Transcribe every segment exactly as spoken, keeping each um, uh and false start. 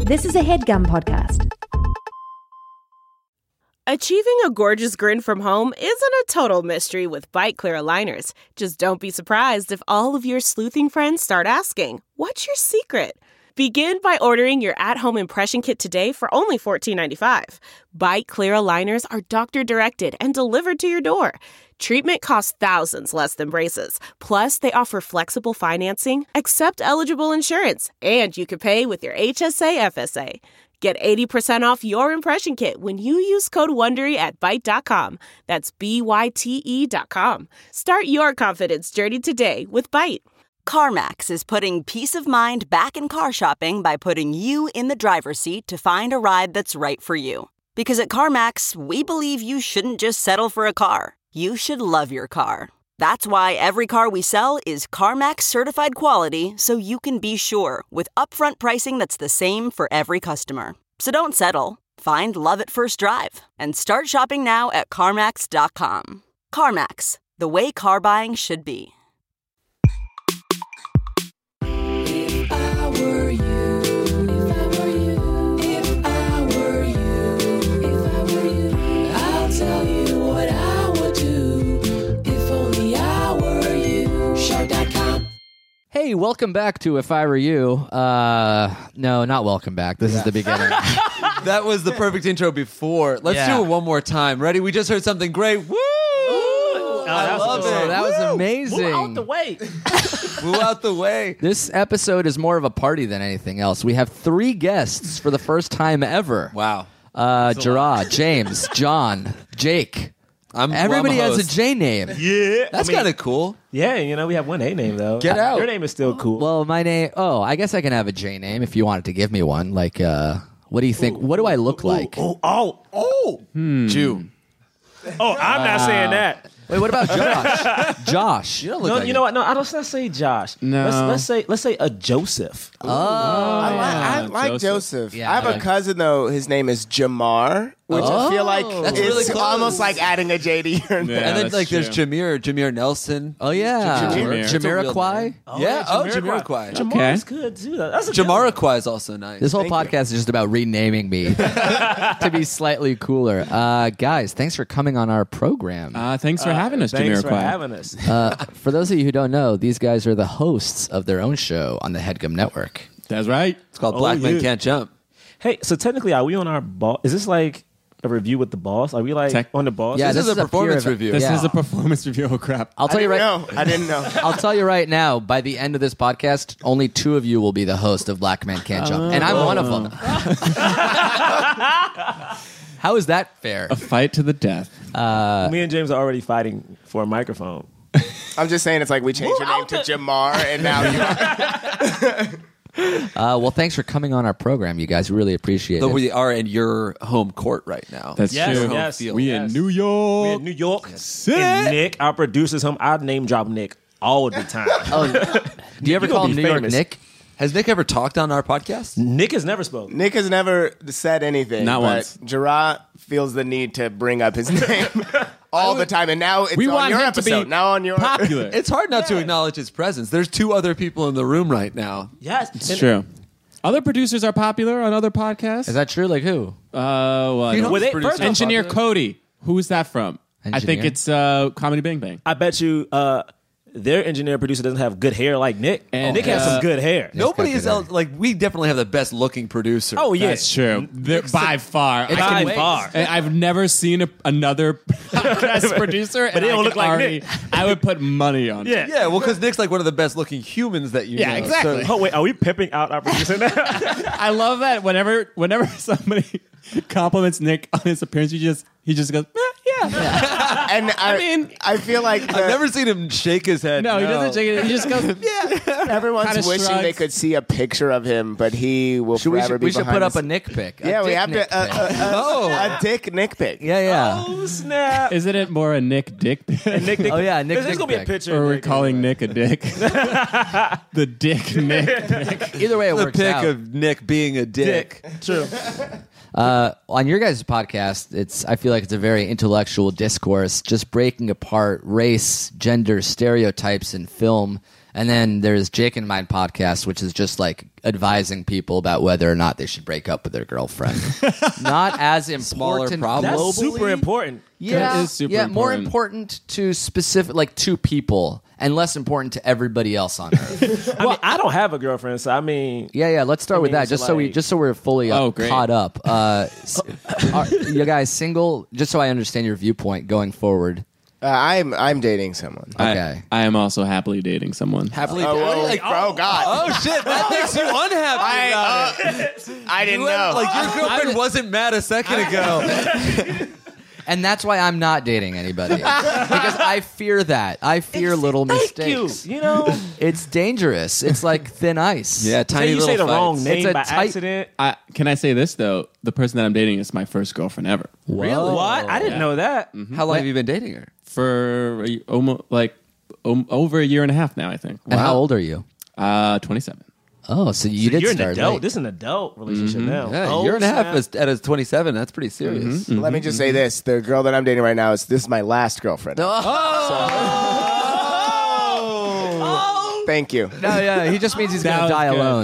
This is a HeadGum podcast. Achieving a gorgeous grin from home isn't a total mystery with Byte Clear aligners. Just don't be surprised if all of your sleuthing friends start asking, "What's your secret?" Begin by ordering your at-home impression kit today for only fourteen ninety-five. Byte Clear aligners are doctor-directed and delivered to your door. Treatment costs thousands less than braces. Plus, they offer flexible financing, accept eligible insurance, and you can pay with your H S A F S A. Get eighty percent off your impression kit when you use code WONDERY at byte dot com. That's B Y T E dot com. Start your confidence journey today with Byte. CarMax is putting peace of mind back in car shopping by putting you in the driver's seat to find a ride that's right for you. Because at CarMax, we believe you shouldn't just settle for a car. You should love your car. That's why every car we sell is CarMax certified quality, so you can be sure with upfront pricing that's the same for every customer. So don't settle. Find love at first drive and start shopping now at CarMax dot com. CarMax, the way car buying should be. If I were you, if I were you, if I were you, if I were you, I'll tell you what I would do if only I were you. Shark dot com. Hey, welcome back to If I Were You. Uh, no, not welcome back. This is the beginning. That was the perfect intro before. Let's Yeah. do it one more time. Ready? We just heard something great. Woo! I love Oh, it. that was amazing. Move out the way. Move out the way. This episode is more of a party than anything else. We have three guests for the first time ever. Wow. Uh, Gerard, James, John, Jake. I'm Everybody I'm a has a host. J name. Yeah. That's kind of cool. Yeah, you know, we have one A name, though. Get out. Your name is still cool. Well, my name. Oh, I guess I can have a J name if you wanted to give me one. Like, uh, what do you think? What do I look like? Oh, oh, oh. Jew. Oh, I'm not saying that. Wait, what about Josh? Josh. You don't look No, like you know what? No, I don't. Let's not say Josh. No. Let's, let's say let's say a Joseph. Oh, I like, I like Joseph. Joseph. Yeah, I have I a like- cousin though. His name is Jamar, which I feel like That's is really close. almost like adding a J to your name. Yeah, and then that's like there's true. Jameer, Jameer Nelson. Oh yeah, Jameer. That's a real Jamiroquai. name. yeah. Oh, Jamiroquai. Jamar's good too. That's a good one. Jamiroquai is also nice. This whole Thank podcast is just about renaming me to be slightly cooler. Uh, guys, thanks for coming on our program. Uh, thanks for having us, Thanks for Jamiroquai. having us. Uh, for those of you who don't know, these guys are the hosts of their own show on the HeadGum Network. That's right. It's called Oh, Black Men yeah. Can't Jump. Hey, so technically, are we on our boss? Is this like a review with the boss? Are we like Tech- on the boss? Yeah, This, is a performance peer- review. This Yeah. is a performance review. Oh, crap. I'll I tell you didn't right. know. I didn't know. I'll tell you right now. By the end of this podcast, only two of you will be the host of Black Men Can't Jump, and I'm one of them. How is that fair? A fight to the death. Me and James are already fighting for a microphone. I'm just saying it's like we changed your name to Jamar, and now you are. Uh, well, thanks for coming on our program, you guys. Really appreciate Though it. we are in your home court right now. That's Yes, true. yes, we yes. in New York. We're in New York. City. And Nick, our producer's home. I name drop Nick all the time. Oh, do you ever You call gonna him be New York famous. Nick? Has Nick ever talked on our podcast? Nick has never spoken. Nick has never said anything. Not but once. Gerard feels the need to bring up his name all the time, and now it's We on want your him to episode. be now on your popular. It's hard not to acknowledge his presence. There's two other people in the room right now. Yes, It's true. Other producers are popular on other podcasts. Is that true? Like who? Uh, well, I You don't- know Well, they- who's first off, Engineer popular? Cody. Who is that from? I Engineer? think it's uh, Comedy Bang Bang. I bet you uh, their engineer producer doesn't have good hair like Nick. And, Nick has uh, some good hair. Nobody got is good else, like we definitely have the best looking producer. Oh yeah, That's true. They're, by far. It's I can- by far. and I've never seen a, another podcast producer, But they and I don't can look like already- Nick. I would put money on it. Yeah. Yeah, well, because Nick's like one of the best looking humans that you Yeah, know. exactly. So- Oh wait, are we pimping out our producer now? I love that whenever whenever somebody compliments Nick on his appearance, he just he just goes, eh, yeah. and I, I mean- I feel like the, I've never seen him shake his head. No, he doesn't shake it. He just goes, yeah. everyone's kinda wishing shrugs. they could see a picture of him, but he will Should we forever should, be we should behind put up the a Nick pic. A Yeah, we dick have Nick to. Uh, pic. uh, uh, Oh. a dick Nick pic. yeah, yeah. Oh snap! Isn't it more a Nick dick pic? Nick, Nick, Oh, yeah, Nick There's, there's dick gonna be a pic. picture. Or of we're Nick calling anyway. Nick a dick. The dick Nick pic. Either way, it The works pic out. of Nick being a dick. Dick. True. Uh, on your guys' podcast, it's I feel like it's a very intellectual discourse, just breaking apart race, gender, stereotypes in film. And then there's Jake and Mine podcast, which is just like advising people about whether or not they should break up with their girlfriend. Not as important problem. That's globally. super important. Yeah, That is super yeah, more important. important to specific, like two people, and less important to everybody else on Earth. I mean, I don't have a girlfriend, so I mean, Yeah, yeah. Let's start I with mean, that, it's just so we, like- just so we're fully uh, Oh, great. caught up. Uh, s- are you guys single? Just so I understand your viewpoint going forward. Uh, I'm I'm dating someone. I- Okay. I, am also happily dating someone. Happily. Oh, whoa, like, oh, God. oh shit, that makes you unhappy. I, about it. uh, I didn't You had- know. Like your girlfriend wasn't mad a second ago. And that's why I'm not dating anybody because I fear that. I fear little thank mistakes. you. You know, It's dangerous. It's like thin ice. Yeah, say tiny you little say the fights. wrong name It's a by tight- accident. I, can I say this though? The person that I'm dating is my first girlfriend ever. Really? What? I didn't know that. How long have you been dating her? For a, almost like um, over a year and a half now, I think. And how old are you? Uh, twenty-seven. Oh, so you So did you're an start adult. late. This is an adult relationship now. Yeah, Oh, a year and a half snap. is, at his twenty-seven. That's pretty serious. Let me just say this: the girl that I'm dating right now is this is my last girlfriend. Oh. Thank you. No, yeah, he just means he's going to That die was alone.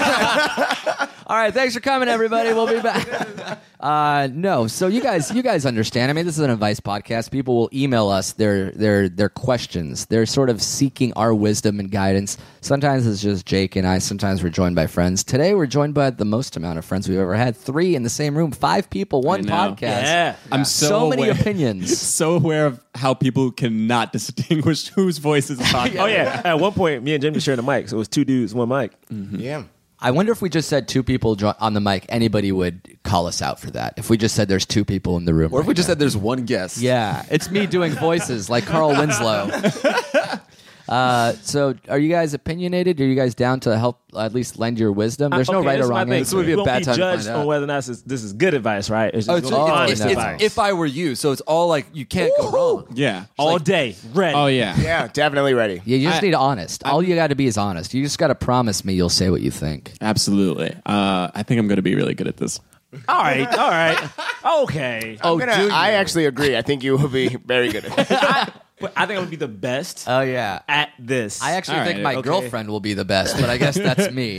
All right, thanks for coming, everybody. We'll be back. Uh, no, so you guys, you guys understand. I mean, this is an advice podcast. People will email us their their their questions. They're sort of seeking our wisdom and guidance. Sometimes it's just Jake and I. Sometimes we're joined by friends. Today, we're joined by the most amount of friends we've ever had. Three in the same room. Five people. One know. podcast. Yeah. I'm so, So many aware, opinions. so aware of how people cannot distinguish whose voice is talking. Oh yeah. At one point, me and Jimmy shared a mic, so it was two dudes, one mic. Yeah. I wonder if we just said two people jo- on the mic, anybody would call us out for that. If we just said there's two people in the room. Or if right we just now. said there's one guest. Yeah, it's me doing voices like Carl Winslow. Uh, so, are you guys opinionated? Are you guys down to help at least lend your wisdom? There's no Okay, right this or is my wrong thing. answer. would be a We won't bad be time to judged find out. on whether or not this is, this is good advice, right? It's Oh, just so gonna be it's, honest it's, advice. if I were you, so it's all like you can't go wrong. Yeah. all like- day, ready. Oh yeah. Yeah, definitely ready. Yeah, you just I- need honest. All you got to be is honest. You just got to promise me you'll say what you think. Absolutely. Uh, I think I'm going to be really good at this. All right, all right, okay. Oh, I'm gonna- do you? I actually agree. I think you will be very good at it. I, but I think I'm gonna be the best Oh yeah. at this. I actually All think right, my okay. girlfriend will be the best, but I guess that's me.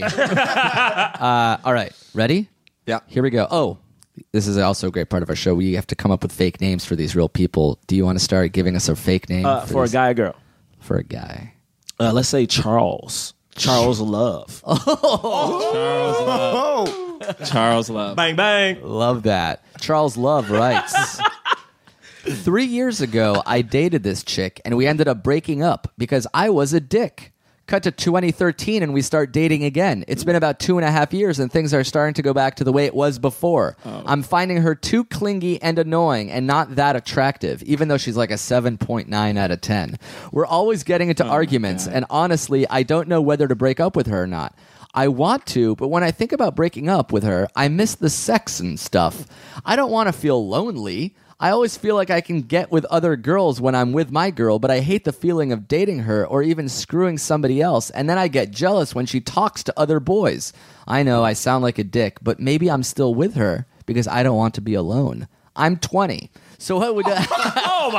uh, all right, ready? Yeah. Here we go. Oh, this is also a great part of our show. We have to come up with fake names for these real people. Do you want to start giving us a fake name uh, for a this- guy or girl. For a guy. Uh, let's say Charles. Charles Love. Charles Love. Charles Love. Bang bang. Love that. Charles Love writes. Three years ago, I dated this chick, and we ended up breaking up because I was a dick. Cut to twenty thirteen, and we start dating again. It's been about two and a half years, and things are starting to go back to the way it was before. I'm finding her too clingy and annoying and not that attractive, even though she's like a seven point nine out of ten. We're always getting into arguments, and honestly, I don't know whether to break up with her or not. I want to, but when I think about breaking up with her, I miss the sex and stuff. I don't want to feel lonely. I always feel like I can get with other girls when I'm with my girl, but I hate the feeling of dating her or even screwing somebody else, and then I get jealous when she talks to other boys. I know I sound like a dick, but maybe I'm still with her because I don't want to be alone. I'm twenty. So what would Oh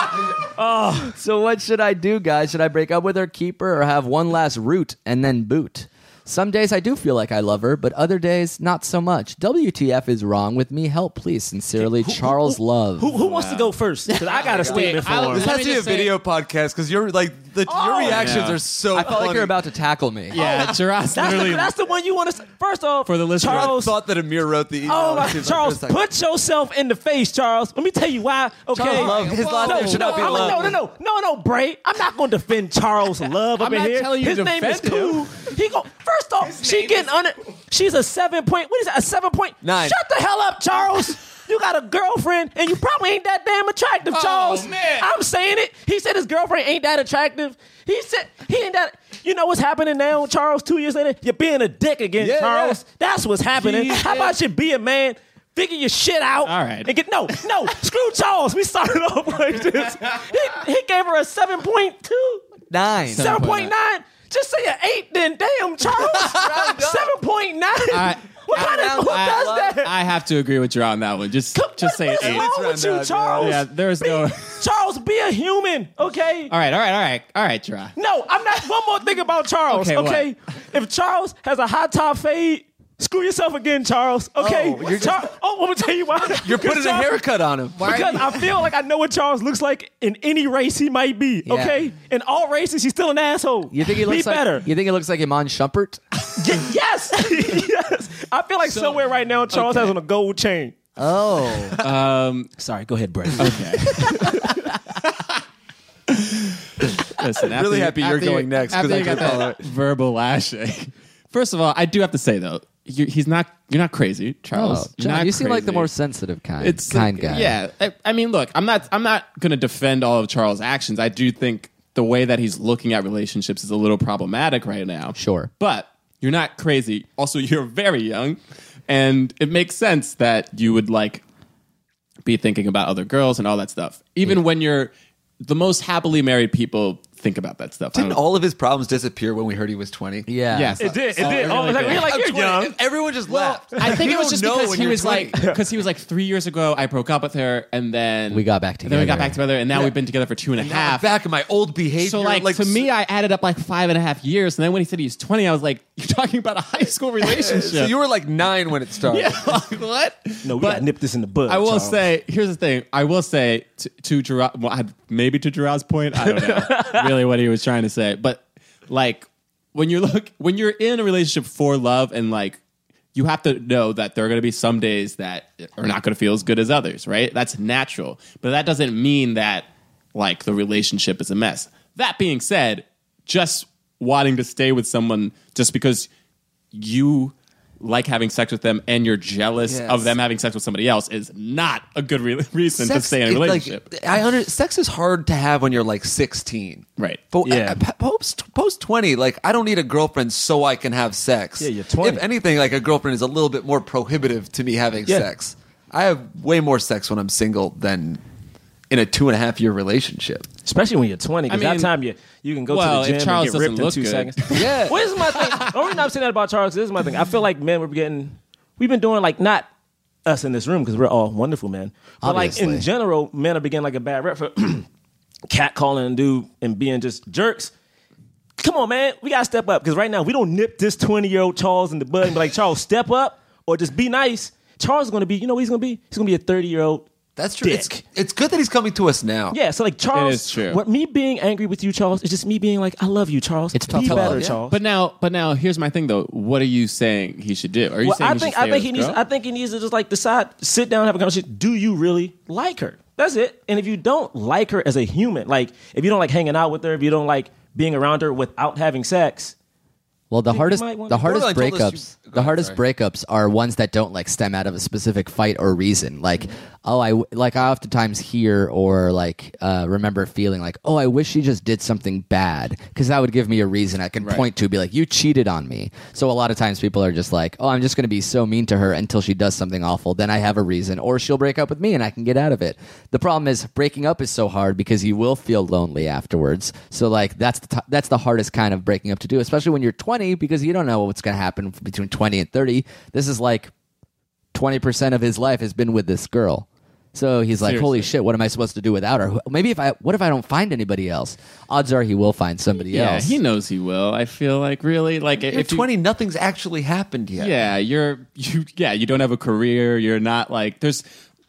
my. So what should I do, guys? Should I break up with her, keep her, or have one last root and then boot? Some days I do feel like I love her, but other days not so much. W T F is wrong with me. Help, please. Sincerely, Charles Love. Who, who wants to go first? Because I got a statement for I- him. This Let has me to be a just say- video podcast because you're like the, your reactions Yeah. are so. I felt like funny. you're about to tackle me. Yeah, Shiraz That's the, literally. that's the one you want to. First off, For the listener. I Charles. thought that Amir wrote the email. Oh my, It seems like Charles, for a second. put yourself in the face, Charles. Let me tell you why. Okay, Charles Love. His last no, name should no, not be I'm- Love. No, no, no, no, no, Bray. I'm not going to defend Charles Love up I'm in not here. telling you His to name is defend him. cool. He go first off. She getting on it. She's a seven point. What is that? A seven point Nine. Shut the hell up, Charles. You got a girlfriend, and you probably ain't that damn attractive, Charles. man. I'm saying it. He said his girlfriend ain't that attractive. He said he ain't that. You know what's happening now, Charles? Two years later, you're being a dick again, Yeah, Charles. That's what's happening. Jeez, How about you be a man? Figure your shit out. All right. And get no, no. Screw Charles. We started off like this. He, he gave her a seven point two, Nine. seven point nine. Just say an eight, then damn, Charles. seven point nine. I- What kind of who I- does that? I have to agree with you on that one. Just, just say What's eight. wrong with you, Charles? Yeah, there's no. Charles, be a human, okay? All right, all right, all right, all right, Gerard. No, I'm not. One more thing about Charles, Okay, okay? what? If Charles has a high top fade, screw yourself again, Charles. Okay? Oh, you're Char- oh I'm gonna tell you why. You're putting a Charles- haircut on him. Because I feel like I know what Charles looks like in any race he might be. Yeah. Okay, in all races, he's still an asshole. You think he looks be like better? You think he looks like Iman Shumpert? Y- yes, yes. I feel like somewhere right now Charles okay. has on a gold chain. Oh, Um, Sorry, go ahead, Brett. okay. Listen, after Really you- happy you're after you- going next, 'cause After I you got couldn't follow that verbal lashing. First of all, I do have to say though, you, he's not. You're not crazy, Charles. oh You're John, not you seem like the crazy. more sensitive kind, It's kind like- guy. Yeah, I, I mean, look, I'm not. I'm not going to defend all of Charles' actions. I do think the way that he's looking at relationships is a little problematic right now. Sure. But you're not crazy. Also, you're very young, and it makes sense that you would like be thinking about other girls and all that stuff. Even when you're the most happily married people think about that stuff. I Didn't don't- all of his problems disappear when we heard he was twenty? Yeah. Yes. It did. It Oh, did. it Oh, really like, did. we're like, I'm you're twenty. young. Everyone just laughed. I think You it was don't just know because when he you're was twenty. like, because he was like three years ago, I broke up with her, and then We got back and then we got together. back together, and now we've been together for two and a Now I'm half. back in my old behavior. So like, to me, I added up like five and a half years, and then when he said he was twenty, I was like, "You're talking about a high school relationship?" so you were like nine when it started. yeah, like, what? No, we But got to nip this in the bud. I will Charles. say, here's the thing. I will say to, to Gerard, well, I- maybe to Gerard's point, I don't know really what he was trying to say, but like when you look, when you're in a relationship for love, and like you have to know that there are going to be some days that are not going to feel as good as others, right? That's natural, but that doesn't mean that like the relationship is a mess. That being said, just wanting to stay with someone just because you like having sex with them and you're jealous Yes. of them having sex with somebody else is not a good re- reason to Sex, stay in a it, like, relationship. I under, sex is hard to have when you're like sixteen. Right. But Yeah. uh, post post twenty, like I don't need a girlfriend so I can have sex. Yeah, you're twenty. If anything, like a girlfriend is a little bit more prohibitive to me having Yeah. sex. I have way more sex when I'm single than in a two and a half year relationship. Especially when you're twenty, because I mean, that time you you can go well, to the if gym Charles and get ripped doesn't in look two good. seconds. Yeah. Well, this is my thing. The only reason I'm saying that about Charles, this is my thing. I feel like men, we're getting, we've been doing like not us in this room because we're all wonderful men, but like Obviously. in general, men are beginning like a bad rep for catcalling and dude and being just jerks. Come on, man, we gotta step up because right now we don't nip this twenty year old Charles in the bud and be like, Charles, step up or just be nice. Charles is gonna be, you know what he's gonna be? He's gonna be a thirty year old. That's true. It's, Dick. it's good that he's coming to us now. Yeah, so like Charles, It is true. what me being angry with you, Charles, is just me being like, I love you, Charles. It's be tough to better, love, yeah. Charles. But now, but now, here's my thing though. What are you saying he should do? Are you well, saying I he think should I stay think with he this needs. girl? I think he needs to just like decide, sit down, have a conversation. Do you really like her? That's it. And if you don't like her as a human, like if you don't like hanging out with her, if you don't like being around her without having sex, Well, the think you hardest might want the to- hardest Borderline told us breakups you- Go the ahead, hardest sorry. breakups are ones that don't like stem out of a specific fight or reason. Like, oh, I w- like I oftentimes hear or like uh, remember feeling like, oh, I wish she just did something bad because that would give me a reason I can point to, be like, you cheated on me. So a lot of times people are just like, oh, I'm just going to be so mean to her until she does something awful. Then I have a reason, or she'll break up with me and I can get out of it. The problem is breaking up is so hard because you will feel lonely afterwards. So like that's the t- that's the hardest kind of breaking up to do, especially when you're twenty because you don't know what's going to happen between twenty and thirty. This is like twenty percent of his life has been with this girl. So he's like, holy Seriously. shit, what am I supposed to do without her? Maybe if I, what if I don't find anybody else? Odds are he will find somebody Yeah, else. he knows he will. I feel like really like You're if you- twenty, nothing's actually happened yet. Yeah, you're you. Yeah, you don't have a career. You're not like there's.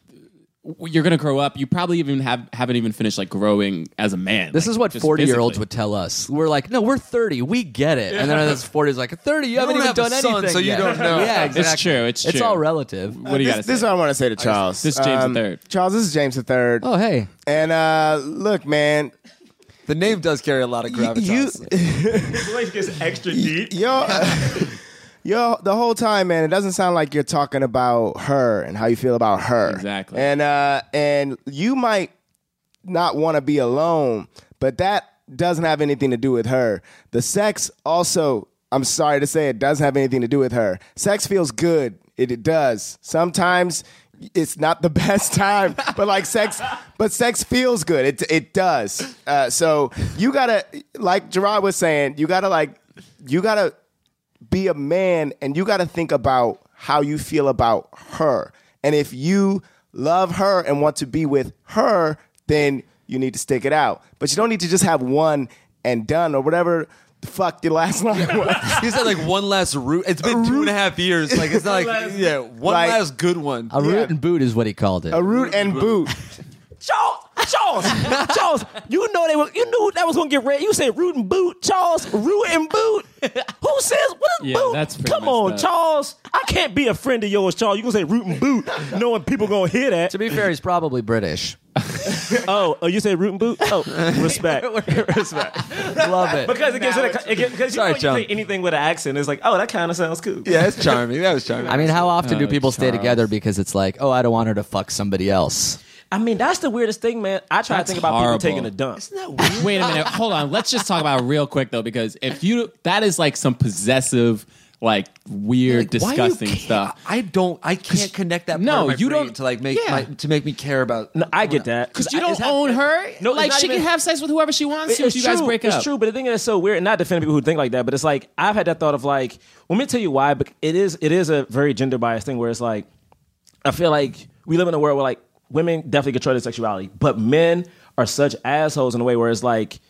You're gonna grow up. You probably even have haven't even finished like growing as a man. This like, is what just forty-year-olds physically. would tell us. We're like, no, we're thirty. We get it. And then this forty is like, thirty, you, haven't don't even have a done son, anything so you yet. don't know. Yeah, exactly. It's true. It's It's true. all relative. What do you this, got to this is say? what I want to say to Charles. This is James the Third. Charles, this is James the Third. Oh, hey. And uh, look, man, The name does carry a lot of gravitas. you, voice gets extra deep. yo, yo, the whole time, man, it doesn't sound like you're talking about her and how you feel about her. Exactly. And uh, and you might not want to be alone, but that doesn't have anything to do with her. The sex also, I'm sorry to say, it doesn't have anything to do with her. Sex feels good. It, it does. Sometimes it's not the best time, but like sex, but sex feels good. It it does. Uh, so you gotta, like Gerard was saying, you gotta like, you gotta be a man, and you gotta think about how you feel about her. And if you love her and want to be with her, then you need to stick it out. But you don't need to just have one and done or whatever the fuck your last line was. He said like one last root. It's been two and a half years. Like it's not like yeah, one Like- last good one. A root and boot is what he called it. A root and boot. Charles, Charles, Charles, you know they were, you knew that was gonna get red. You said root and boot, Charles, root and boot. Who says what is Yeah, boot? that's pretty Come on, messed up. Charles. I can't be a friend of yours, Charles. You gonna say root and boot, knowing people gonna hear that. To be fair, he's probably British. Oh, oh, you say root and boot? Oh, respect, respect. Love it. Because it gives it, a, it gives, because you Sorry, know you John. say anything with an accent, it's like, oh, that kind of sounds cool. Yeah, it's charming. That was charming. I mean, how often do Oh, people stay Charles. together because it's like, oh, I don't want her to fuck somebody else? I mean, that's the weirdest thing, man. I try That's to think about horrible. people taking a dump. Wait a minute. Hold on. Let's just talk about it real quick though, because if you that is like some possessive, like weird, Like, why you disgusting can't- stuff. I don't. I can't connect that. Part No, of my you brain don't- to like make yeah. my, to make me care about. No, I get that Because you I- don't it's own hap- her. No, like it's not she even- can have sex with whoever she wants to if It's you guys true. break it's up. true, but the thing that's so weird, and not defending people who think like that, but it's like I've had that thought of like, let me tell you why. But it is it is a very gender biased thing where it's like, I feel like we live in a world where like women definitely control their sexuality, but men are such assholes in a way where it's like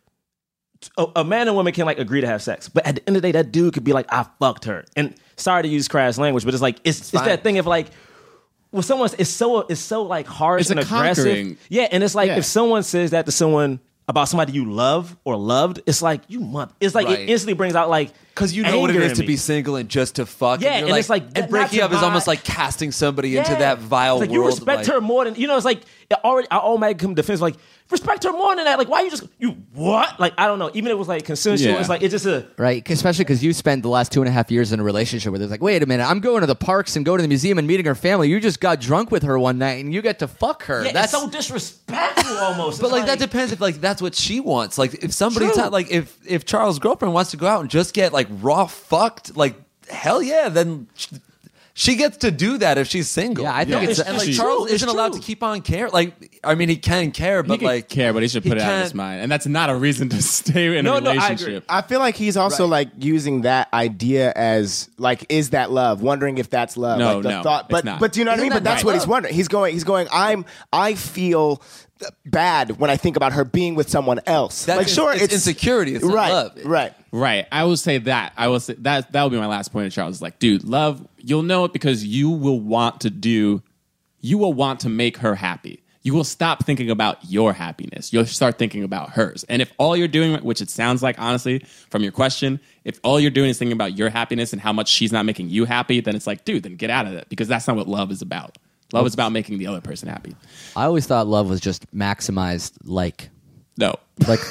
a, a man and woman can like agree to have sex, but at the end of the day, that dude could be like, I fucked her. And sorry to use crass language, but it's like it's it's, fine. that thing of like. Well, someone's it's so it's so like harsh It's and a aggressive. conquering. Yeah, and it's like Yeah. if someone says that to someone about somebody you love or loved, it's like you month. It's like Right. it instantly brings out like Because you know what it anger is in to me. be single and just to fuck. Yeah, you're and it's like, and not breaking to up is buy- almost like casting somebody into Yeah. that vile It's like world. you respect like- her more than you know. It's like it already. I automatically come defense like respect her more than that. Like why you just you what? Like I don't know. Even if it was like consensual, Yeah. it's like it's just a. Right? Especially because you spent the last two and a half years in a relationship where it's like, wait a minute, I'm going to the parks and going to the museum and meeting her family. You just got drunk with her one night and you get to fuck her. Yeah, That's it's so disrespectful almost. But It's like, that depends if like that's what she wants. Like if somebody's True. not, like if if Charles' girlfriend wants to go out and just get like raw fucked, like hell yeah, then sh- she gets to do that if she's single. Yeah, I think Yeah. it's, and like It's Charles true. It's isn't allowed true. to keep on care. Like I mean, he can care, He but can like care, but he should he put it out of his can't- mind, and that's not a reason to stay in No, a no, I agree. relationship. I feel like he's also Right. like using that idea as like, is that love? Wondering if that's love. No, like the no, thought, it's but not. but do you know what I Isn't mean? that But that's right? what he's wondering. He's going. He's going. I'm. I feel bad when I think about her being with someone else. That's like sure, it's insecurity, it's not right, love. right. Right. I will say that. I will say that that will be my last point to Charles. Like, dude, love, you'll know it because you will want to do, you will want to make her happy. You will stop thinking about your happiness. You'll start thinking about hers. And if all you're doing, which it sounds like, honestly, from your question, if all you're doing is thinking about your happiness and how much she's not making you happy, then it's like, dude, then get out of it because that's not what love is about. Love is about making the other person happy. I always thought love was just maximized like. No. Like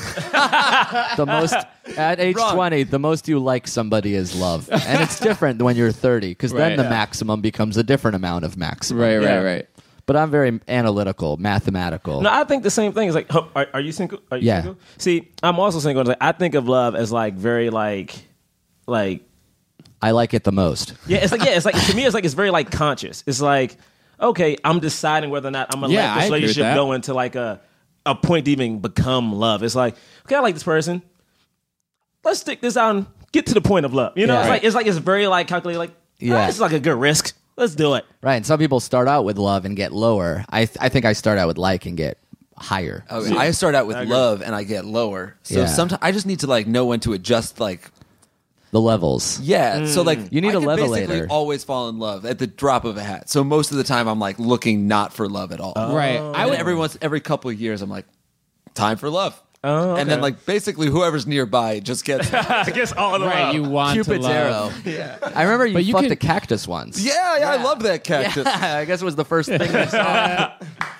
the most at age Wrong. twenty, the most you like somebody is love, and it's different when you're thirty because Right. then the Yeah. maximum becomes a different amount of maximum. Right, right, Yeah. right. But I'm very analytical, mathematical. No, I think the same thing. Is like, ho- are, are you single? Are you Yeah. single? See, I'm also single. Like, I think of love as like very like, like I like it the most. yeah. It's like yeah. It's like to me, it's like it's very like conscious. It's like okay, I'm deciding whether or not I'm gonna Yeah, let I this agree with relationship that. go into like a a point to even become love. It's like okay, I like this person. Let's stick this out and get to the point of love. You know, Yeah. it's like it's like it's very like calculated. Like yeah, Yeah. this is like a good risk. Let's do it. Right, and some people start out with love and get lower. I th- I think I start out with like and get higher. Okay, I start out with love and I get lower. So Yeah. sometimes I just need to like know when to adjust. Like The levels. yeah, so like You need I a can basically levelator. always fall in love at the drop of a hat. So most of the time I'm like looking not for love at all. Right. I I would would every once every couple of years I'm like time for love. Oh, And then okay. like basically whoever's nearby just gets I guess all the Right, you want Cupid's to love. arrow. I remember you, But you fucked can- a cactus once. yeah, yeah, I love that cactus. I guess it was the first thing I saw.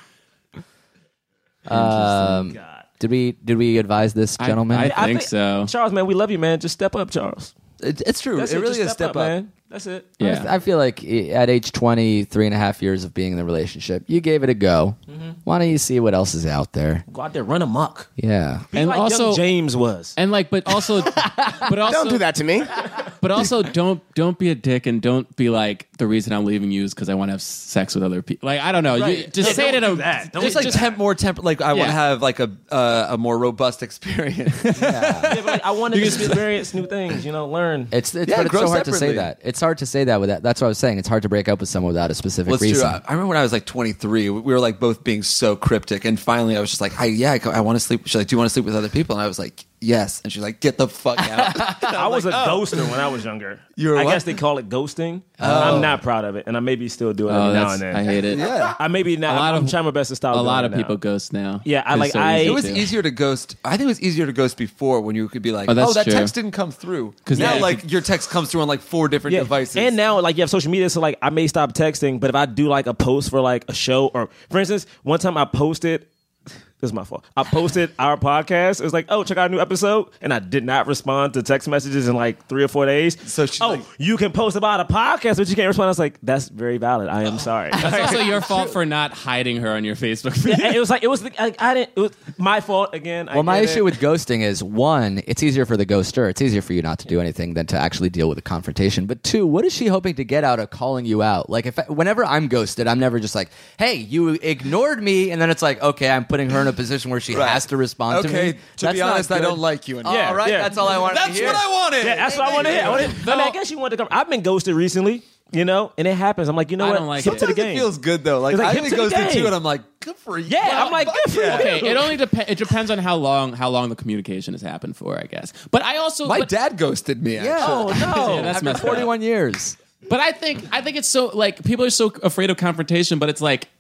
um, God. did we did we advise this I- gentleman? I- think so. Charles, man, we love you, man. Just step up, Charles. It, it's true. That's it really Just is step up. man. That's it. Yeah. I feel like i- at age twenty, three and a half years of being in the relationship, you gave it a go. Why don't you see what else is out there? Go out there, run amok. Yeah. Be And like also- young James was. And like, but also, but also, Don't do that to me. But also, don't don't be a dick and don't be like the reason I'm leaving you is because I want to have sex with other people. Like I don't know, you, Right. just Yeah, say it in don't a do that. Don't Just like temp more temp like I want Yeah. to have like a uh, a more robust experience. Yeah, but like, I wanted to experience new things, you know, learn. It's it's, Yeah, but it's grow so hard to say separately. that. It's it's hard to say that with that. That's what I was saying. It's hard to break up with someone without a specific Well, it's reason. true. I I remember when I was like twenty-three, we were like both being so cryptic, and finally I was just like, I, yeah, I, I want to sleep. She's like, do you want to sleep with other people? And I was like, yes. And she's like, get the fuck out. I was a ghoster when I was younger. You were I what? guess they call it ghosting. I'm not proud of it, and I maybe still do it every Oh, now that's, and then. I hate it. Yeah. I maybe not. A lot I'm of- trying my best to stop. A doing lot it of now. people ghost now. Yeah, I It's like- so I- easy It was to. easier to ghost. I think it was easier to ghost before when you could be like, Oh, that's oh, that true. text didn't come through. 'Cause Now, yeah, like, your text comes through on like four different Yeah. devices. And now, like, you have social media, so like, I may stop texting, but if I do like a post for like a show, or for instance, one time I posted. This is my fault. I posted our podcast. It was like, oh, check out a new episode. And I did not respond to text messages in like three or four days. So she's oh, like- you can post about a podcast, but you can't respond. I was like, that's very valid. I am sorry. It's also your fault for not hiding her on your Facebook feed. And it was like, it was, like, I didn't, it was my fault again. I Well, my get issue it. with ghosting is, one, it's easier for the ghoster. It's easier for you not to do anything than to actually deal with a confrontation. But two, what is she hoping to get out of calling you out? Like, if I, whenever I'm ghosted, I'm never just like, hey, you ignored me. And then it's like, okay, I'm putting her in a position where she Right. has to respond to me. Okay, to That's be not honest, I good. don't like you anymore. Yeah, All right, yeah. that's all I wanted to That's hear. what I wanted. Yeah, that's what I want to hear. I, wanna, I mean, I guess you wanted to come. I've been ghosted recently, you know, and it happens. I'm like, you know I what? don't like Hip it. to the Sometimes it game. feels good though. Like, It's like I hip get to the ghosted game. too, and I'm like, good for you. Yeah, I'm like, good for you. Okay, it only depends. It depends on how long how long the communication has happened for, I guess. But I also My but, dad ghosted me. Actually. Yeah. Oh, no. Yeah, that's After messed up. forty-one years. But I think I think it's so like people are so afraid of confrontation, but it's like,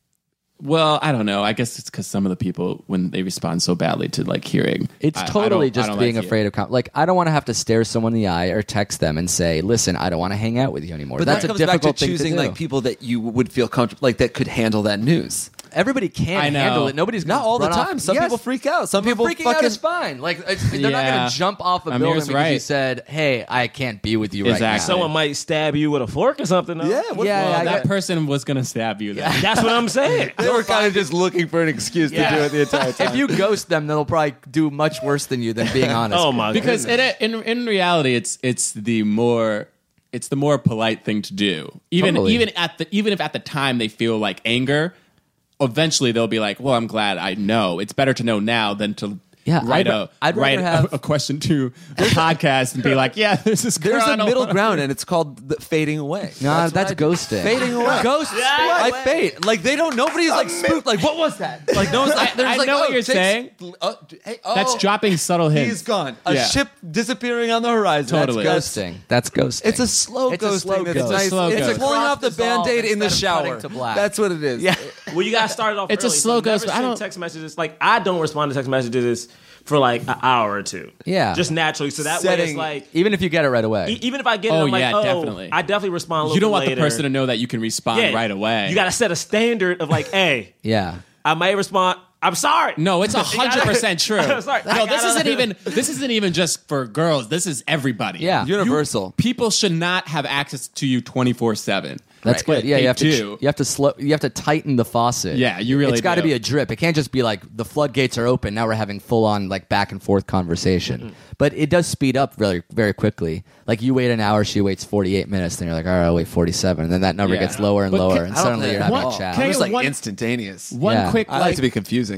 well, I don't know. I guess it's because some of the people when they respond so badly to like hearing, It's I- I totally don't- I just don't being like you. afraid of com- like I don't want to have to stare someone in the eye or text them and say, "Listen, I don't want to hang out with you anymore." But That's that a comes back difficult to thing choosing to do. like people that you would feel comfortable, like that could handle that news. Everybody can't I know. handle it. Nobody's Not gonna all the run off- time. Some Yes. people freak out. Some people freaking fucking out is fine. Like it's, they're not Yeah. going to jump off a Amir's building because you right. said, "Hey, I can't be with you right Exactly. now." Someone might stab you with a fork or something. Though. Yeah, what, Yeah, Well, I that get- person was gonna stab you. Then. That's what I'm saying. they were kind of just looking for an excuse Yeah. to do it the entire time. If you ghost them, they'll probably do much worse than you than being honest. Oh my Because goodness. in, in in reality, it's it's the more it's the more polite thing to do. Even Totally. even at the even if at the time they feel like anger, eventually they'll be like, "Well, I'm glad I know. It's better to know now than to." Yeah, write I'd- a I'd write rather have- a, a question to a podcast and be like, "Yeah, this is There's girl, I a don't middle want-" ground, and it's called the fading away. No, that's, what I do. ghosting. Fading away. Ghosts. I fade. Like they don't. Nobody's like spooked. Like what was that? Like no one's like. There's I like, know oh, what you're Jake's- saying. uh, hey, oh, That's dropping subtle hints. He's gone. A Yeah. ship disappearing on the horizon. Totally. That's Ghosting. That's ghosting. It's a slow It's a ghost slow thing. That's ghost. nice. It's a slow It's ghost. pulling Cross off the dissolve band-aid in the instead of cutting shower. to black. That's what it is. Yeah. Well, you guys started off. It's a early, slow so ghost, never but I send don't- text messages. Like I don't respond to text messages for like an hour or two. Yeah. just naturally. So that way, Setting- it's like Even if you get it right away. e- even if I get it, Oh, I'm like, yeah, oh, definitely. I definitely respond. A little You don't bit want later. the person to know that you can respond Yeah. right away. You got to set a standard of like, hey, yeah. I may respond. I'm sorry. No, it's a hundred percent true. I'm sorry. I No, this gotta- isn't even this isn't even just for girls. This is everybody. Yeah. Universal. People should not have access to you twenty four seven. That's good. Yeah, They you have to do. you have to slow you have to tighten the faucet. Yeah, you really It's got to do. be a drip. It can't just be like the floodgates are open. Now we're having full on like back and forth conversation. Mm-hmm. But it does speed up very very quickly. Like you wait an hour, she waits forty-eight minutes, then you're like, all right, I'll wait forty-seven, and then that number Yeah. gets lower and But lower, can- and I don't suddenly think you're that having at a all. chat. Can I It's get like one- instantaneous. One Yeah. quick I like like, to be confusing.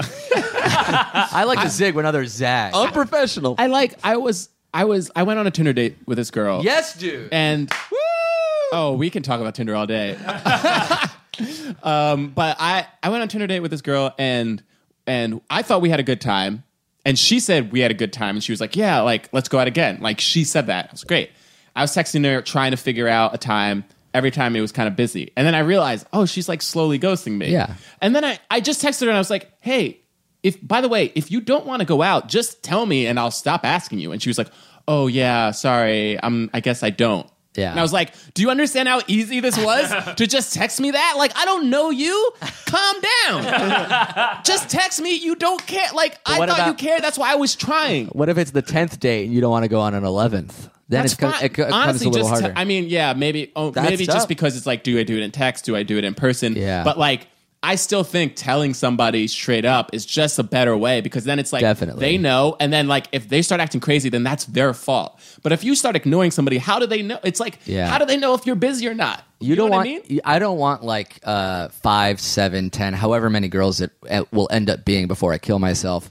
I like to zig when others zag. Unprofessional. I like I was I was I went on a Tinder date with this girl. yes, dude. And oh, we can talk about Tinder all day. um, but I, I went on a Tinder date with this girl and and I thought we had a good time. And she said we had a good time. And she was like, yeah, like, let's go out again. Like, she said that. It was great. I was texting her, trying to figure out a time. Every time it was kind of busy. And then I realized, oh, she's like slowly ghosting me. Yeah. And then I, I just texted her and I was like, hey, if by the way, if you don't want to go out, just tell me and I'll stop asking you. And she was like, oh, yeah, sorry. I'm, I guess I don't. Yeah. And I was like, do you understand how easy this was to just text me that? Like, I don't know you. Calm down. Just text me. You don't care. Like, I what thought you about- cared. That's why I was trying. What if it's the tenth date and you don't want to go on an eleventh? Then That's it's co- fine. it, co- it Honestly, comes a little just harder. te- I mean, yeah, maybe. Oh, That's maybe tough. just because it's like, do I do it in text? Do I do it in person? Yeah. But like, I still think telling somebody straight up is just a better way because then it's like Definitely. they know, and then like if they start acting crazy, then that's their fault. But if you start ignoring somebody, how do they know? It's like, Yeah. how do they know if you're busy or not? You don't know want. what I mean? I don't want like uh, five, seven, ten, however many girls it, it will end up being before I kill myself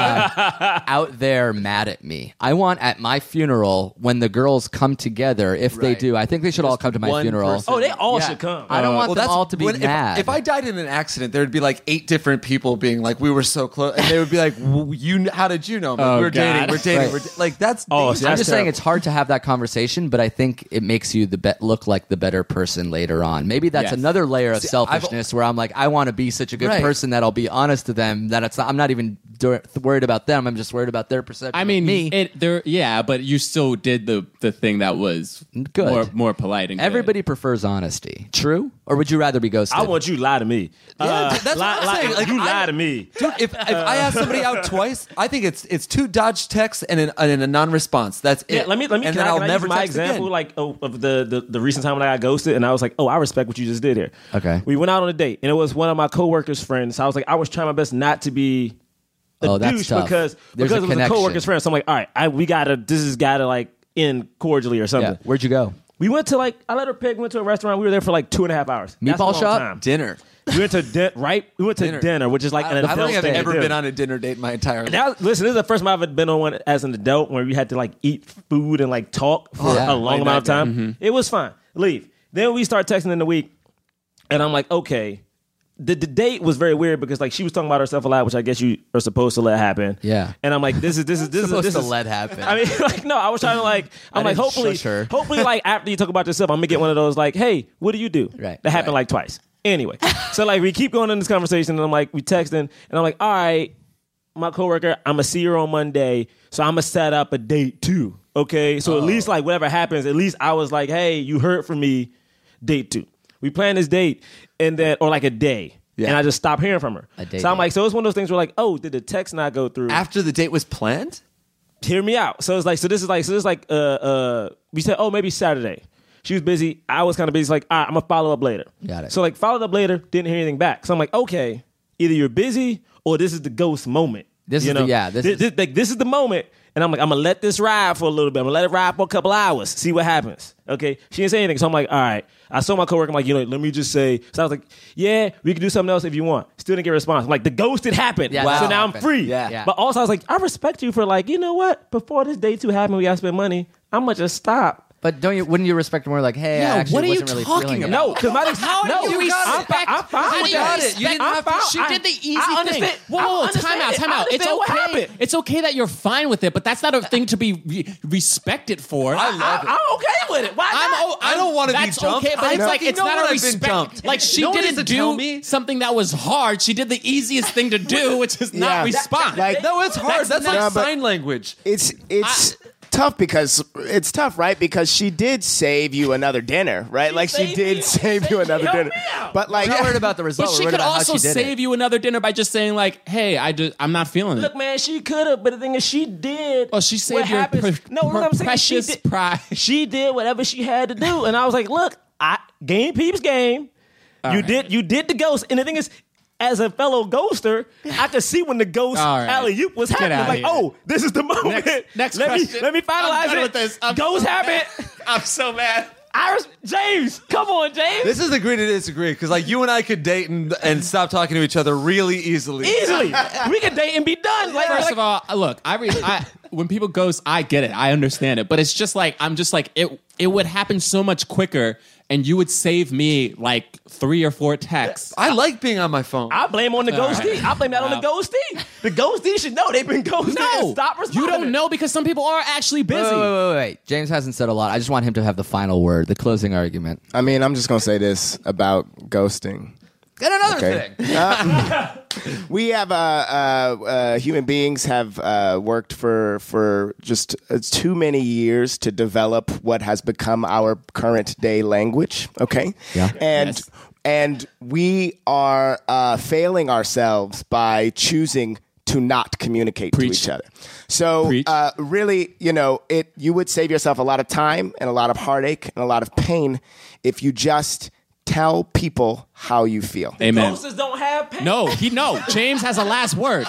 uh, out there mad at me. I want at my funeral when the girls come together. If they Right. do, I think they should all come to my one funeral. person. Oh, they all Yeah. should come. I don't want Well, them that's all to be when- if- mad. If, I died in an accident, there'd be like eight different people being like, "We were so close," and they would be like, "W- "You? How did you know?" I'm like, Oh, we're God. dating. We're dating. Right. We're da-" like that's. Oh, dangerous. see, I'm that's just saying terrible. it's hard to have that conversation, but I think it makes you the be- look like the better person later on. Maybe that's Yes. another layer of See, selfishness where I'm like, I want to be such a good Right. person that I'll be honest to them. That it's not, I'm not even dur- worried about them. I'm just worried about their perception. I mean, of me. it there, yeah, but you still did the the thing that was Good. more more polite and good. Everybody prefers honesty. True, or would you rather be ghosted? I want you to lie to me. Yeah, Uh, that's what lie, I'm lie- saying. Like, you I- lie to me. Dude, if, if I ask somebody out twice, I think it's it's two dodged texts and, an, and a non-response. That's it. Yeah, let me let me. And can then I, I'll can I never use my text example, again. like oh, of the, the the recent time when I got ghosted, and I was like, oh, I respect what you just did here. Okay. We went out on a date, and it was one of my coworkers' friends. So I was like, I was trying my best not to be a Oh, that's douche tough. because There's because a it was a connection. coworker's friend. So I'm like, all right, I, we gotta this has gotta like end cordially or something. Yeah. Where'd you go? We went to like I let her pick. We went to a restaurant. We were there for like two and a half hours. That's a Meatball long shop? time. dinner. We went to din- right. We went to dinner. Dinner. which is like an I, I adult don't think I've thing to ever do. been on a dinner date in my entire life. Now, listen, this is the first time I've been on one as an adult where we had to like eat food and like talk for Yeah. a long Late amount of night, time. Mm-hmm. It was fine. Leave. Then we start texting in the week, and I'm like, okay. The, the date was very weird because like she was talking about herself a lot, which I guess you are supposed to let happen. Yeah. And I'm like, this is this is this is Supposed this to is let happen. I mean, like no, I was trying to like I'm I like didn't hopefully shush her. hopefully like after you talk about yourself, I'm gonna get one of those like, hey, what do you do? Right, That happened right. like twice. Anyway, so like we keep going in this conversation, and I'm like we texting, and I'm like, all right, my coworker, I'm gonna see her on Monday, so I'm gonna set up a date too. Okay, so Oh. at least like whatever happens, at least I was like, hey, you heard from me, date two. We plan this date, and then or like a day, Yeah. and I just stopped hearing from her. A day so I'm date. like, so it's one of those things where like, oh, did the text not go through? After the date was planned? Hear me out. So it's like, so this is like, so this is like, uh, uh, we said, oh, maybe Saturday. She was busy. I was kind of busy. It's like, all right, I'm gonna follow up later. Got it. So like, followed up later. Didn't hear anything back. So I'm like, okay, either you're busy or this is the ghost moment. This You is the- know? yeah, this Thi- is- thi- like, this is the moment. And I'm like, I'm gonna let this ride for a little bit. I'm gonna let it ride for a couple hours, see what happens. Okay. She didn't say anything. So I'm like, all right. I saw my coworker. I'm like, you know, let me just say. So I was like, yeah, we can do something else if you want. Still didn't get a response. I'm like, the ghost did happen. Yeah, So that now I'm happened. free. Yeah. Yeah. But also, I was like, I respect you for like, you know what? Before this day two happened, we gotta spend money. I'm gonna just stop. But don't you? Wouldn't you respect more? Like, hey, Yeah, I actually what are you wasn't really talking feeling it. about? No, because my How no, do you I'm, respect? I'm fine How with do you that. respect? You didn't I'm have to- fine. She I- did the easy I thing. understand. Whoa, I whoa, whoa, understand time out, it. time I out. It's understand what okay. happened. It's okay that you're fine with it, but that's not a thing to be re- respected for. I love I, it. I'm okay with it. Why I'm, not? oh, I don't wanna be That's jumped. okay, but I it's like fucking it's know not when a I've been respect. jumped. Like she No one needs didn't to tell do me. something that was hard. She did the easiest thing to do, which is Yeah. not respond. Like- No, it's hard. That's, like No, but- sign language. It's it's tough because it's tough, right? Because she did save you another dinner, right? like she saved did me. save She you another helped dinner. me out. But like, We're not worried about the but result. she We're worried could about also how she did save it. you another dinner by just saying like, "Hey, I just, I'm not feeling it." Look, man, she could have, but the thing is, she did. Oh, she saved what your happens. pre- no, what I'm saying, precious she did, pride. She did whatever she had to do, and I was like, look, I game peeps game. you right. did, you did the ghost, and the thing is. As a fellow ghoster, I could see when the ghost All right. alley oop was Get happening. outta Like, here. oh, this is the moment. Next- next let me question. let me finalize I'm done it. with this. I'm Ghost so happened. I'm so mad. Iris, James, come on, James. This is agree to disagree because, like, you and I could date and, and stop talking to each other really easily. Easily, we can date and be done. Like, First like, of all, look, I, re- I when people ghost, I get it, I understand it, but it's just like I'm just like it. It would happen so much quicker, and you would save me like three or four texts. I like being on my phone. I blame on the All ghostie. right. I blame that on Wow. the ghostie. The ghostie should know they've been ghosted. No, and stop responding. you don't know because some people are actually busy. Wait, wait, wait, wait. James hasn't said a lot. I just want him to have the final word, the closing argument. I mean, I'm just gonna say this about ghosting. And another Okay. thing. Uh, we have uh, uh, uh, human beings have uh, worked for for just uh, too many years to develop what has become our current day language. Okay, Yeah. and Yes. and we are uh, failing ourselves by choosing to not communicate Preach. to each other. So Preach. uh, really, you know, it you would save yourself a lot of time and a lot of heartache and a lot of pain if you just tell people how you feel. Amen. Ghosters don't have pain. No, he no. James has the last word.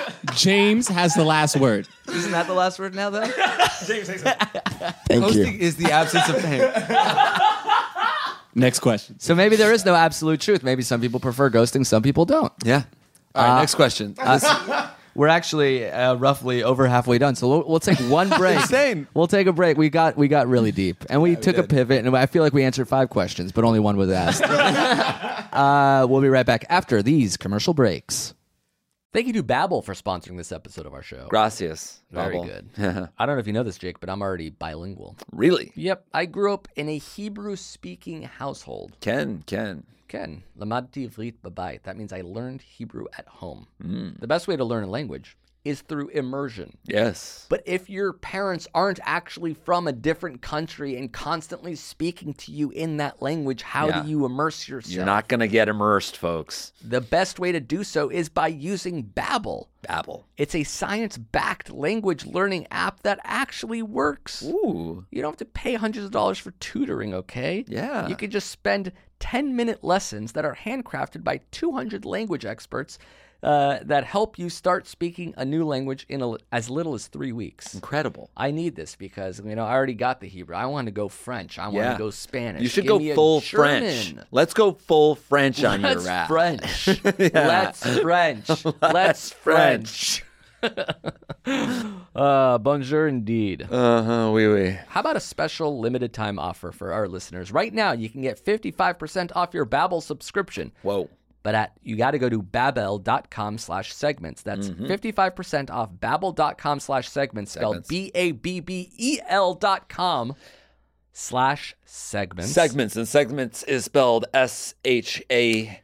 James has the last word. Isn't that the last word now, though? James, say something. Thank Ghosting you. is the absence of pain. Next question. So maybe there is no absolute truth. Maybe some people prefer ghosting, some people don't. Yeah. All right, next question. This- We're actually uh, roughly over halfway done, so we'll, we'll take one break. Insane. We'll take a break. We got we got really deep, and we took a pivot, and I feel like we answered five questions, but only one was asked. uh, we'll be right back after these commercial breaks. Thank you to Babbel for sponsoring this episode of our show. Gracias. Very Babbel. good. I don't know if you know this, Jake, but I'm already bilingual. Really? Yep, I grew up in a Hebrew-speaking household. Ken, Ken. Ken, lamadti ivrit b'bayit. That means I learned Hebrew at home. Mm. The best way to learn a language is through immersion. Yes. But if your parents aren't actually from a different country and constantly speaking to you in that language, how Yeah. do you immerse yourself? You're not going to get immersed, folks. The best way to do so is by using Babbel. Babbel. It's a science-backed language learning app that actually works. Ooh. You don't have to pay hundreds of dollars for tutoring, okay? Yeah. You can just spend ten-minute lessons that are handcrafted by two hundred language experts uh, that help you start speaking a new language in a, as little as three weeks. Incredible. I need this because, you know, I already got the Hebrew. I want to go French. I want Yeah. to go Spanish. You should Give go me a full German. French. Let's go full French on Let's your app. French. Let's French. Let's French. uh, bonjour indeed. Uh-huh, oui, oui. How about a special limited time offer for our listeners? Right now, you can get fifty-five percent off your Babbel subscription. Whoa. But at you got to go to babbel.com slash segments. That's fifty-five percent off babbel.com slash segments, spelled Segments. B A B B E L dot com slash segments. Segments, and segments is spelled S H A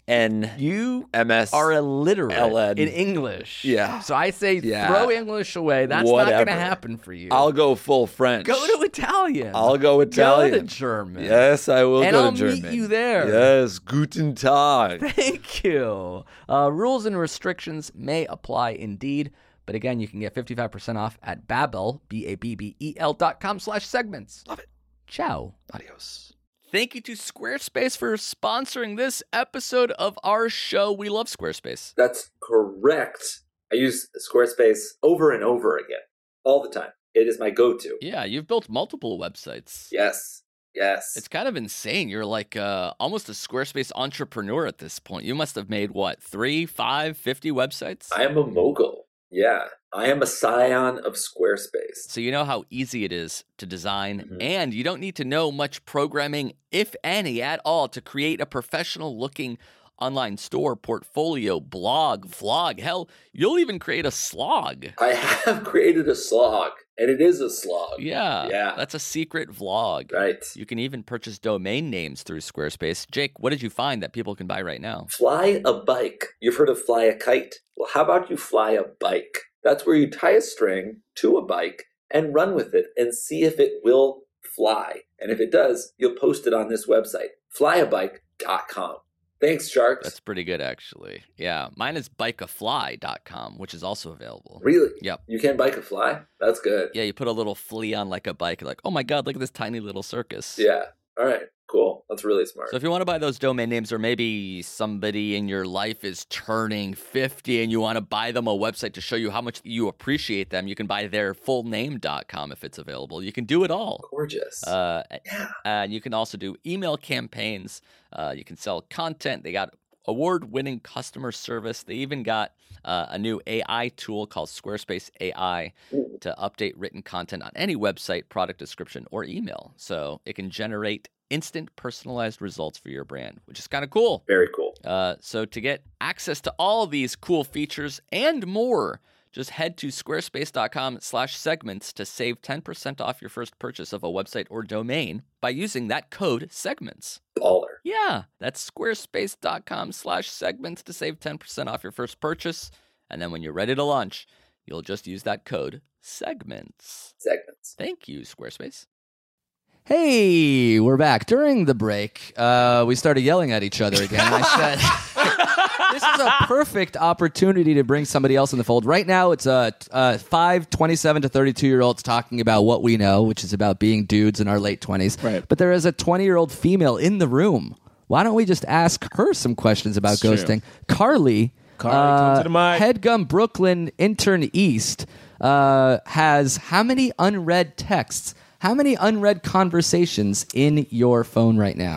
N You M S. are illiterate L N. in English. Yeah. So I say Yeah. throw English away. That's not Whatever. going to happen for you. I'll go full French. go to Italian. I'll go Italian. Go to German. Yes, I will And go I'll to meet German. you there. Yes, guten Tag. Thank you. Uh, rules and restrictions may apply indeed. But again, you can get fifty-five percent off at Babbel, B A B B E L dot com slash segments. Love it. Ciao. Adios. Thank you to Squarespace for sponsoring this episode of our show. We love Squarespace. That's correct. I use Squarespace over and over again, all the time. It is my go-to. Yeah, you've built multiple websites. Yes, yes. It's kind of insane. You're like uh, almost a Squarespace entrepreneur at this point. You must have made, what, three, five, fifty websites? I am a mogul. Yeah, I am a scion of Squarespace. So you know how easy it is to design, Mhm. and you don't need to know much programming, if any, at all, to create a professional-looking online store, portfolio, blog, vlog. Hell, you'll even create a slog. I have created a slog, and it is a slog. Yeah, Yeah. that's a secret vlog. Right. You can even purchase domain names through Squarespace. Jake, what did you find that people can buy right now? Fly a bike. You've heard of fly a kite? Well, how about you fly a bike? That's where you tie a string to a bike and run with it and see if it will fly. And if it does, you'll post it on this website, fly a bike dot com. Thanks, Sharks. That's pretty good, actually. Yeah, mine is bike a fly dot com, which is also available. Really? Yep. You can bike a fly? That's good. Yeah, you put a little flea on like a bike, like, oh my god, look at this tiny little circus. Yeah. All right. Cool. That's really smart. So if you want to buy those domain names, or maybe somebody in your life is turning fifty and you want to buy them a website to show you how much you appreciate them, you can buy their full name dot com if it's available. You can do it all. Gorgeous. Uh, yeah. and you can also do email campaigns. Uh, you can sell content. They got award-winning customer service. They even got uh, a new A I tool called Squarespace A I to update written content on any website, product description, or email. So it can generate instant personalized results for your brand, which is kind of cool. Very cool. Uh, so to get access to all these cool features and more, just head to squarespace.com slash segments to save ten percent off your first purchase of a website or domain by using that code segments. Baller. Yeah, that's squarespace.com slash segments to save ten percent off your first purchase. And then when you're ready to launch, you'll just use that code segments. Segments. Thank you, Squarespace. Hey, we're back. During the break, uh, we started yelling at each other again. I said, this is a perfect opportunity to bring somebody else in the fold. Right now, it's uh, uh, five twenty-seven to thirty-two-year-olds talking about what we know, which is about being dudes in our late twenties. Right. But there is a twenty-year-old female in the room. Why don't we just ask her some questions about It's true. ghosting? Carly, Carly, uh, come to the mic. Headgum Brooklyn intern East, uh, has how many unread texts? How many unread conversations in your phone right now?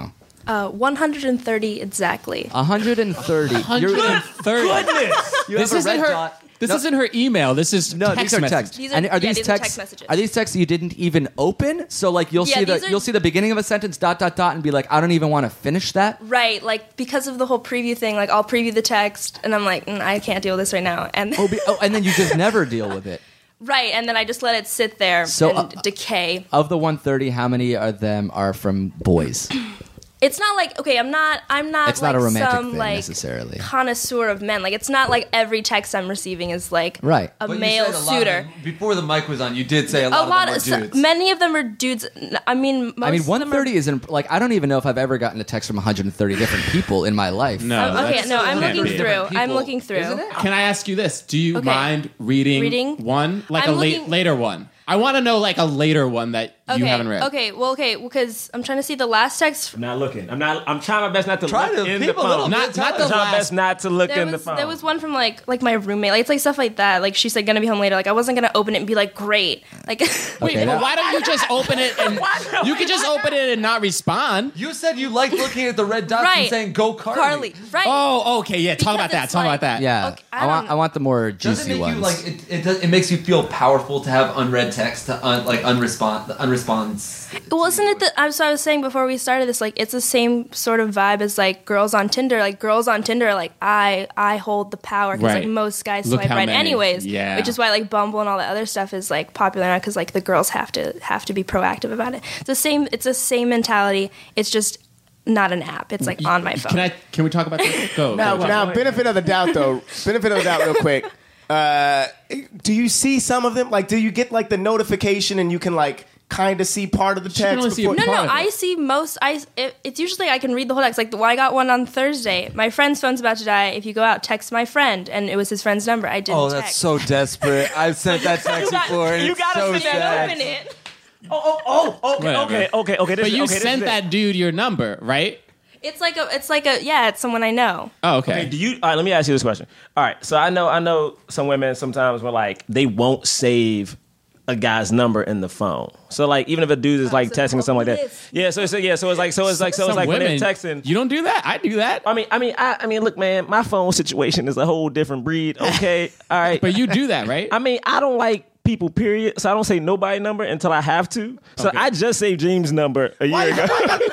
Uh, one hundred thirty exactly. one hundred thirty. You're, one hundred thirty. Goodness. you This have a isn't red her. dot. This No. isn't her email. This is No, text these are messages. texts. These are- and are yeah, these these are texts? text messages. Are these texts you didn't even open? So like you'll Yeah, see the these are- you'll see the beginning of a sentence dot dot dot and be like, I don't even want to finish that. Right, like because of the whole preview thing, like I'll preview the text and I'm like, mm, I can't deal with this right now. And Oh, be, oh, and then you just never deal with it. right, and then I just let it sit there So, and uh, decay. Of the one hundred thirty, how many of them are from boys? It's not like okay, I'm not I'm not It's like not a romantic some thing like necessarily. connoisseur of men. Like it's not like every text I'm receiving is like Right. a But you male said a lot of suitor. them- before the mic was on, you did say a A lot, lot of of them are so- dudes. many of them are dudes. I mean, most I mean, of one them hundred thirty are, isn't like I don't even know if I've ever gotten a text from one hundred thirty different people in my life. No. Oh, okay, that's- no, I'm can't looking be. through. I'm people, looking through. isn't it? Can I ask you this? Do you Okay. mind reading, Reading? one, like I'm a late, looking- later one? I want to know like a later one that Okay, you haven't read. okay, well, okay, because I'm trying to see the last text. I'm not looking. I'm not. I'm trying my best not to Try look to in the peep a phone. little Not, bit. not I'm the trying my last. best not to look There in the was phone. there was one from like like my roommate, like it's like stuff like that. Like she said, gonna be home later. Like I wasn't gonna open it and be like, great. Like Wait, Okay, but that- why don't you just open it and you could just open it and not respond? You said you liked looking at the red dots and right, saying "Go Carly." Carly, right? Oh, okay, yeah. Talk Because about that. it's Talk like- about that. Yeah, Okay, I I, want don't- I want the more Does juicy it make ones. you like it? It, does, it makes you feel powerful to have unread text, to un, like unrespond, unresponse. Well, isn't it the? I'm so I was saying before we started this, like it's the same sort of vibe as like girls on Tinder. Like girls on Tinder, are like I I hold the power because Right. like most guys Look swipe how right many. anyways. Yeah. Which is why like Bumble and all that other stuff is like popular now because like the girls have to have to be proactive about it. It's the same. It's the same mentality. It's just not an app. It's like on my phone. Can I? Can we talk about this? Go. Now, go. now, benefit of the doubt, though. benefit of the doubt, real quick. Uh, do you see some of them? Like, do you get like the notification and you can like kind of see part of the can text? only see before- a No, no, part of I it. see most. I it, it's usually I can read the whole text. Like when I got one on Thursday, my friend's phone's about to die. If you go out, text my friend, and it was his friend's number. I didn't. Oh, that's text. so desperate. I've sent that text You got- before. And you it's gotta so send that sad. Open it. Oh, oh, oh, okay, Whatever. okay, okay, okay. This But is, you okay, this sent is it. that dude your number, right? It's like a. It's like a. Yeah, it's someone I know. Oh, okay. Okay, do you? All right, let me ask you this question. All right, so I know, I know some women sometimes were like they won't save a guy's number in the phone. So like even if a dude is like so texting or something like that, this. yeah. So, so yeah, so it's like so it's like so it's Some like when women, they're texting. you don't do that. I do that. I mean, I mean, I, I mean, look, man, my phone situation is a whole different breed. Okay, all right, But you do that, right? I mean, I don't like people, period. So I don't say nobody number until I have to. So I just saved James' number a year ago.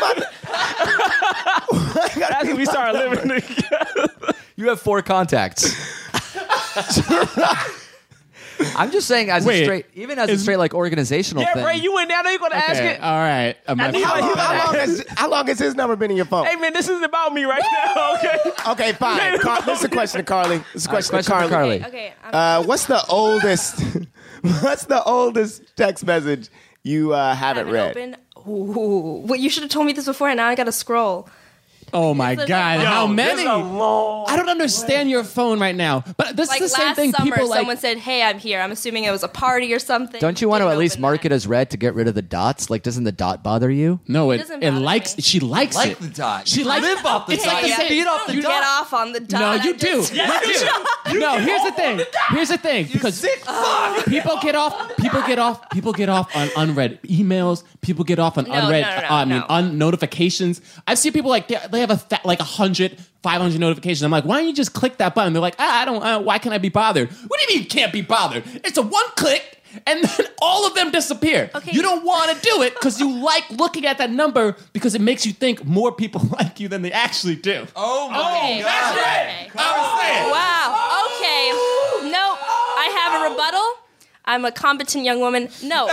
That's when we started living together. You have four contacts. I'm just saying, as Wait, a straight, even as a is- straight like organizational Yeah, thing. Ray, you went down there. You gonna ask okay, it? all right. Um, I my- think How, like, long, you how, gotta long ask- has, how long has his number been in your phone? Hey man, this isn't about me right now. Okay. Okay, fine. Car- this is a question to Carly. This is a question, question to for Carly. Carly. Okay. I'm, Uh, what's the oldest? What's the oldest text message you uh, haven't haven't read? opened. Ooh, well, you should have told me this before, and now I got to scroll. oh my It's god, like- how Yo, many? this is a long- I don't understand your phone right now. But this Like is the same last thing. summer, People like. someone said, "Hey, I'm here." I'm assuming it was a party or something. Don't you want to Didn't at least open mark that. it as red to get rid of the dots? Like, doesn't the dot bother you? no, it, doesn't it bother likes. me. She likes Like it. the dot. She You likes live off the it's dot. Like the Yeah, same, Feed off the You dot. get off on the dot. No, I you do. just- You do. No, here's the thing. Here's the thing. Because people get off. People get off. People get off on unread emails. People get off on No, unread. no, no, no, uh, I mean, no. un notifications. I've seen people like they, they have a th- like a hundred, five hundred notifications. I'm like, why don't you just click that button? They're like, ah, I don't. Uh, why can't I be bothered? What do you mean you can't be bothered? It's a one click. And then all of them disappear. Okay. You don't want to do it because you like looking at that number because it makes you think more people like you than they actually do. Oh my Okay, god. okay. I was saying. Wow. Okay. No, I have a rebuttal. I'm a competent young woman. No,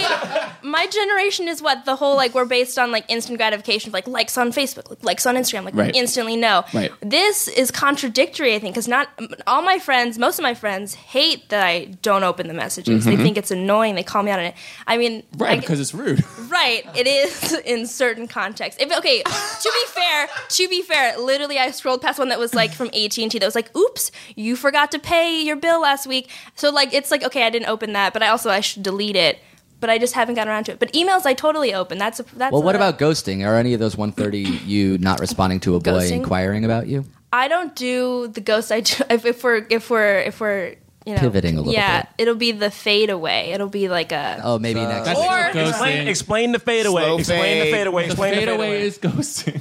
my my generation is what the whole like we're based on like instant gratification, like likes on Facebook, like likes on Instagram, like Right. we instantly know. Right. This is contradictory, I think, because not all my friends, most of my friends, hate that I don't open the messages. They think it's annoying. They call me out on it. I mean, Mm-hmm. Right, I- because it's rude. Right, it is in certain contexts. If, okay, to be fair, to be fair, literally I scrolled past one that was like from A T and T that was like, "Oops, you forgot to pay your bill last week." So like, it's like, okay, I didn't open that, but I also I should delete it. But I just haven't gotten around to it. But emails, I totally open. That's a, that's. Well, what a- about ghosting? Are any of those one thirty you not responding to a boy Ghosting? inquiring about you? I don't do the ghost. I do, if, if we're if we're if we're you know, Pivoting a little yeah, bit. it'll be the fade away. It'll be like a Oh, maybe next. That's Or- ghosting. Explain, explain the fadeaway. Slow Explain the fade. fadeaway. The Explain the fadeaway fadeaway. is ghosting.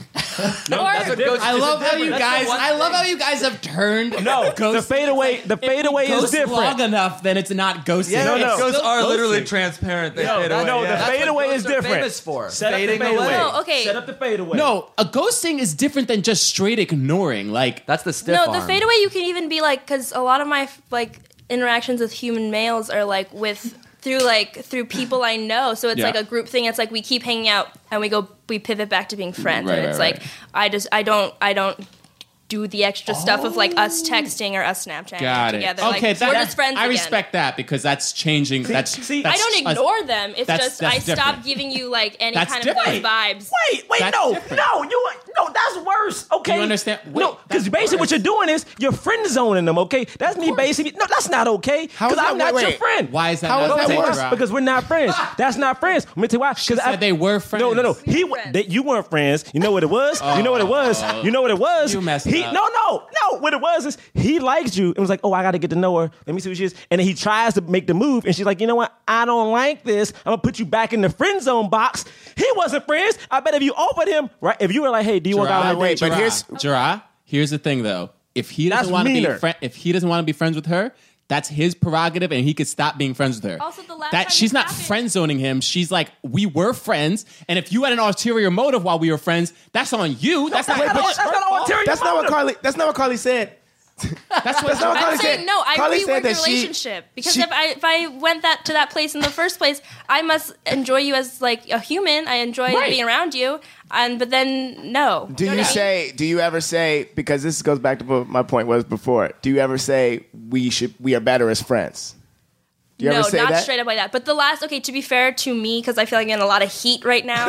or I love how you guys. I love how you guys have turned. No, ghosting. the fadeaway. The If we fadeaway is ghost different. long enough, then it's not ghosting. Yeah, no, It's no. still Ghosts are literally ghosting. transparent. They No, fade no, away. no, Yeah. the That's what fadeaway is ghosts are different. famous for. Set up the Fading fadeaway. away. No, okay. Set up the fadeaway. No, a ghosting is different than just straight ignoring. Like That's the stiff no, the arm. fadeaway you can even be like because a lot of my like interactions with human males are like with through like through people I know. So it's Yeah. like a group thing. It's like we keep hanging out and we go we pivot back to being friends. Right, and it's right, like right. I just I don't I don't do the extra stuff of like us texting or us Snapchatting got it. together. Okay, like, that, we're just friends I again. respect that because that's changing. That's, see, that's I don't ignore them. It's that's- just that's I different. stop giving you like any That's kind different. of those vibes. Wait, wait, That's no, different. no, you, no, that's worse. Okay, You understand? Wait, no, because that's basically what worse. you're doing is you're friend zoning them. Okay, that's me basically. No, that's not okay. How is Because that- I'm not wait, your wait. friend. Why is that How not is that okay, worse? Rob? Because we're not friends. That's not friends. Let me tell you why. Because said they were friends. No, no, no. He, were friends. they, you weren't friends. You know what it was? you know what it was? You know what it was? You messed he, up. No, no, no. What it was is he liked you and was like, oh, I got to get to know her. Let me see what she is. And then he tries to make the move, and she's like, you know what? I don't like this. I'm gonna put you back in the friend zone box. He wasn't friends. I bet if you offered him, right? If you were like, hey, do you want to go on a Wait, date? but here's- Gerard, here's the thing though. If he That's doesn't want to be meaner. fri- if he doesn't want to be friends with her, that's his prerogative, and he could stop being friends with her. Also, the last that time she's this not happened- friend zoning him. She's like, we were friends, and if you had an ulterior motive while we were friends, that's on you. That's not. That's not- that's that's not her ulterior fault. That's not what motive. Carly. That's not what Carly said. That's what. That's not what I'm Carly saying said. no. I Carly rework said the that she- relationship because she- if I if I went that to that place in the first place, I must enjoy you as like a human. I enjoy Right. being around you, and but then no. Do know you what I mean? say? Do you ever say? Because this goes back to what my point was before. Do you ever say we should? We are better as friends. Do you no, ever say not that? straight up like that. But the last, okay, to be fair to me, because I feel like I'm in a lot of heat right now.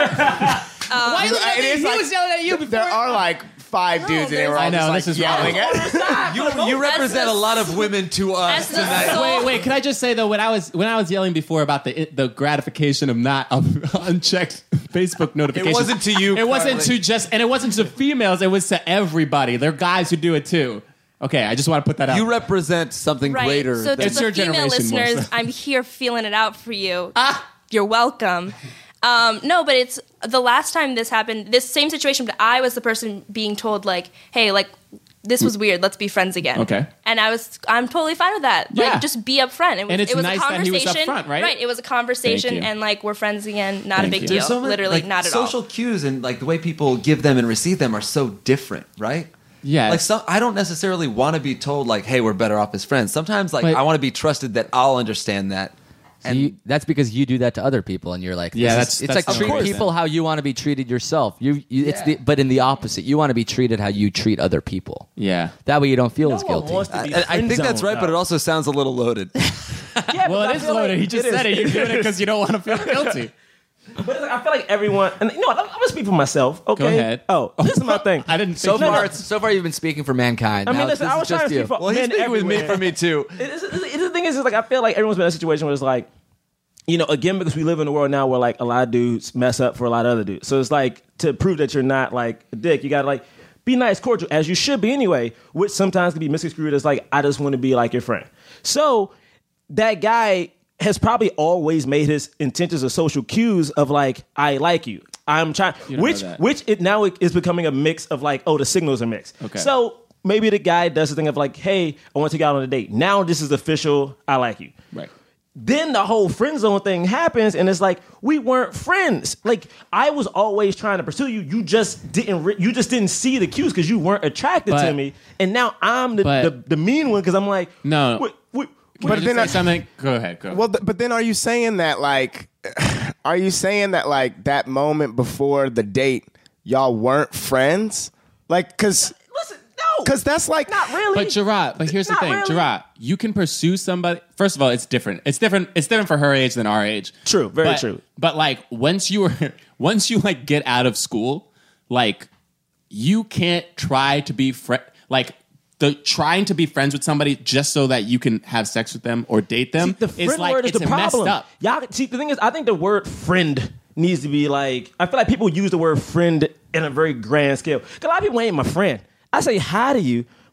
Why you looking at It me? is He like- was yelling at you before. There are like five No, dudes, and they there's- were all I know, just, like, this is yelling wrong. at. You, you represent a lot of women to us As the tonight. soul- Wait, wait. Can I just say though, when I was when I was yelling before about the the gratification of not um, unchecked Facebook notifications, wasn't to you, It wasn't Carly. to just, and it wasn't to females. It was to everybody. There are guys who do it too. Okay, I just want to put that out. You represent something Right. greater. So to than, It's your the female generation more listeners, so. I'm here feeling it out for you. Ah. You're welcome. Um, no, but it's the last time this happened, this same situation, but I was the person being told like, hey, like, this was weird. Let's be friends again. Okay. And I was, I'm totally fine with that. Yeah. Like, just be upfront. It was, And it's it was nice a that he was conversation. upfront, right? Right. It was a conversation, Thank you. and like, we're friends again. Not Thank a big you. deal. There's so many, Literally, like, not at social all. cues and like the way people give them and receive them are so different, right? Yeah. Like some, I don't necessarily want to be told like, "Hey, we're better off as friends." Sometimes, like, But- I want to be trusted that I'll understand that. So And you, that's because you do that to other people, and you're like, Yeah, this that's- is, it's that's like the treat way it is. people how you want to be treated yourself. You, you it's the, but in the opposite, you want to be treated how you treat other people. yeah. That way, you don't feel No as one guilty. wants to be I, I think friend that's right, zoned, but it though. also sounds a little loaded. Yeah, Well, but I it is feel like loaded. He just it said is. it. You're doing it because you don't want to feel guilty. But it's like, I feel like everyone, and you know what? I'm, I'm gonna speak for myself. Okay. Go ahead. Oh, this is my thing. I didn't So think No, far, no. it's, so far, you've been speaking for mankind. I mean, Now, listen, this I is was trying just to you. speak for Well, he's men speaking with me everywhere. for me too. It's, it's, it's, the thing is, is like I feel like everyone's been in a situation where it's like, you know, again, because we live in a world now where like a lot of dudes mess up for a lot of other dudes. So it's like to prove that you're not like a dick, you gotta like be nice, cordial, as you should be anyway, which sometimes can be misconstrued as like, I just want to be like your friend. So that guy has probably always made his intentions or social cues of like, I like you. I'm trying, You don't which know that. which it now is becoming a mix of like, oh, the signals are mixed. Okay. So maybe the guy does the thing of like, hey, I want to take you out on a date. Now this is official. I like you. Right. Then the whole friend zone thing happens, and it's like we weren't friends. Like I was always trying to pursue you. You just didn't. Re- you just didn't see the cues because you weren't attracted But- to me. And now I'm the but- the, the mean one because I'm like, No. Wait, wait, Can But I just then say I- something? Go ahead. Go. Well, th- but then are you saying that like, are you saying that like that moment before the date, y'all weren't friends? Like, cause, listen, no, cause that's like, not really. But Gerard, but here's the Not thing, really. Gerard, you can pursue somebody. First of all, it's different. It's different. It's different for her age than our age. True, very But- true. But like once you were, once you like get out of school, like you can't try to be friend. Like the trying to be friends with somebody just so that you can have sex with them or date them. See, the friend it's like word is it's the problem. messed up. Y'all, see, the thing is, I think the word friend needs to be like. I feel like people use the word friend in a very grand scale. 'Cause a lot of people ain't my friend. I say hi to you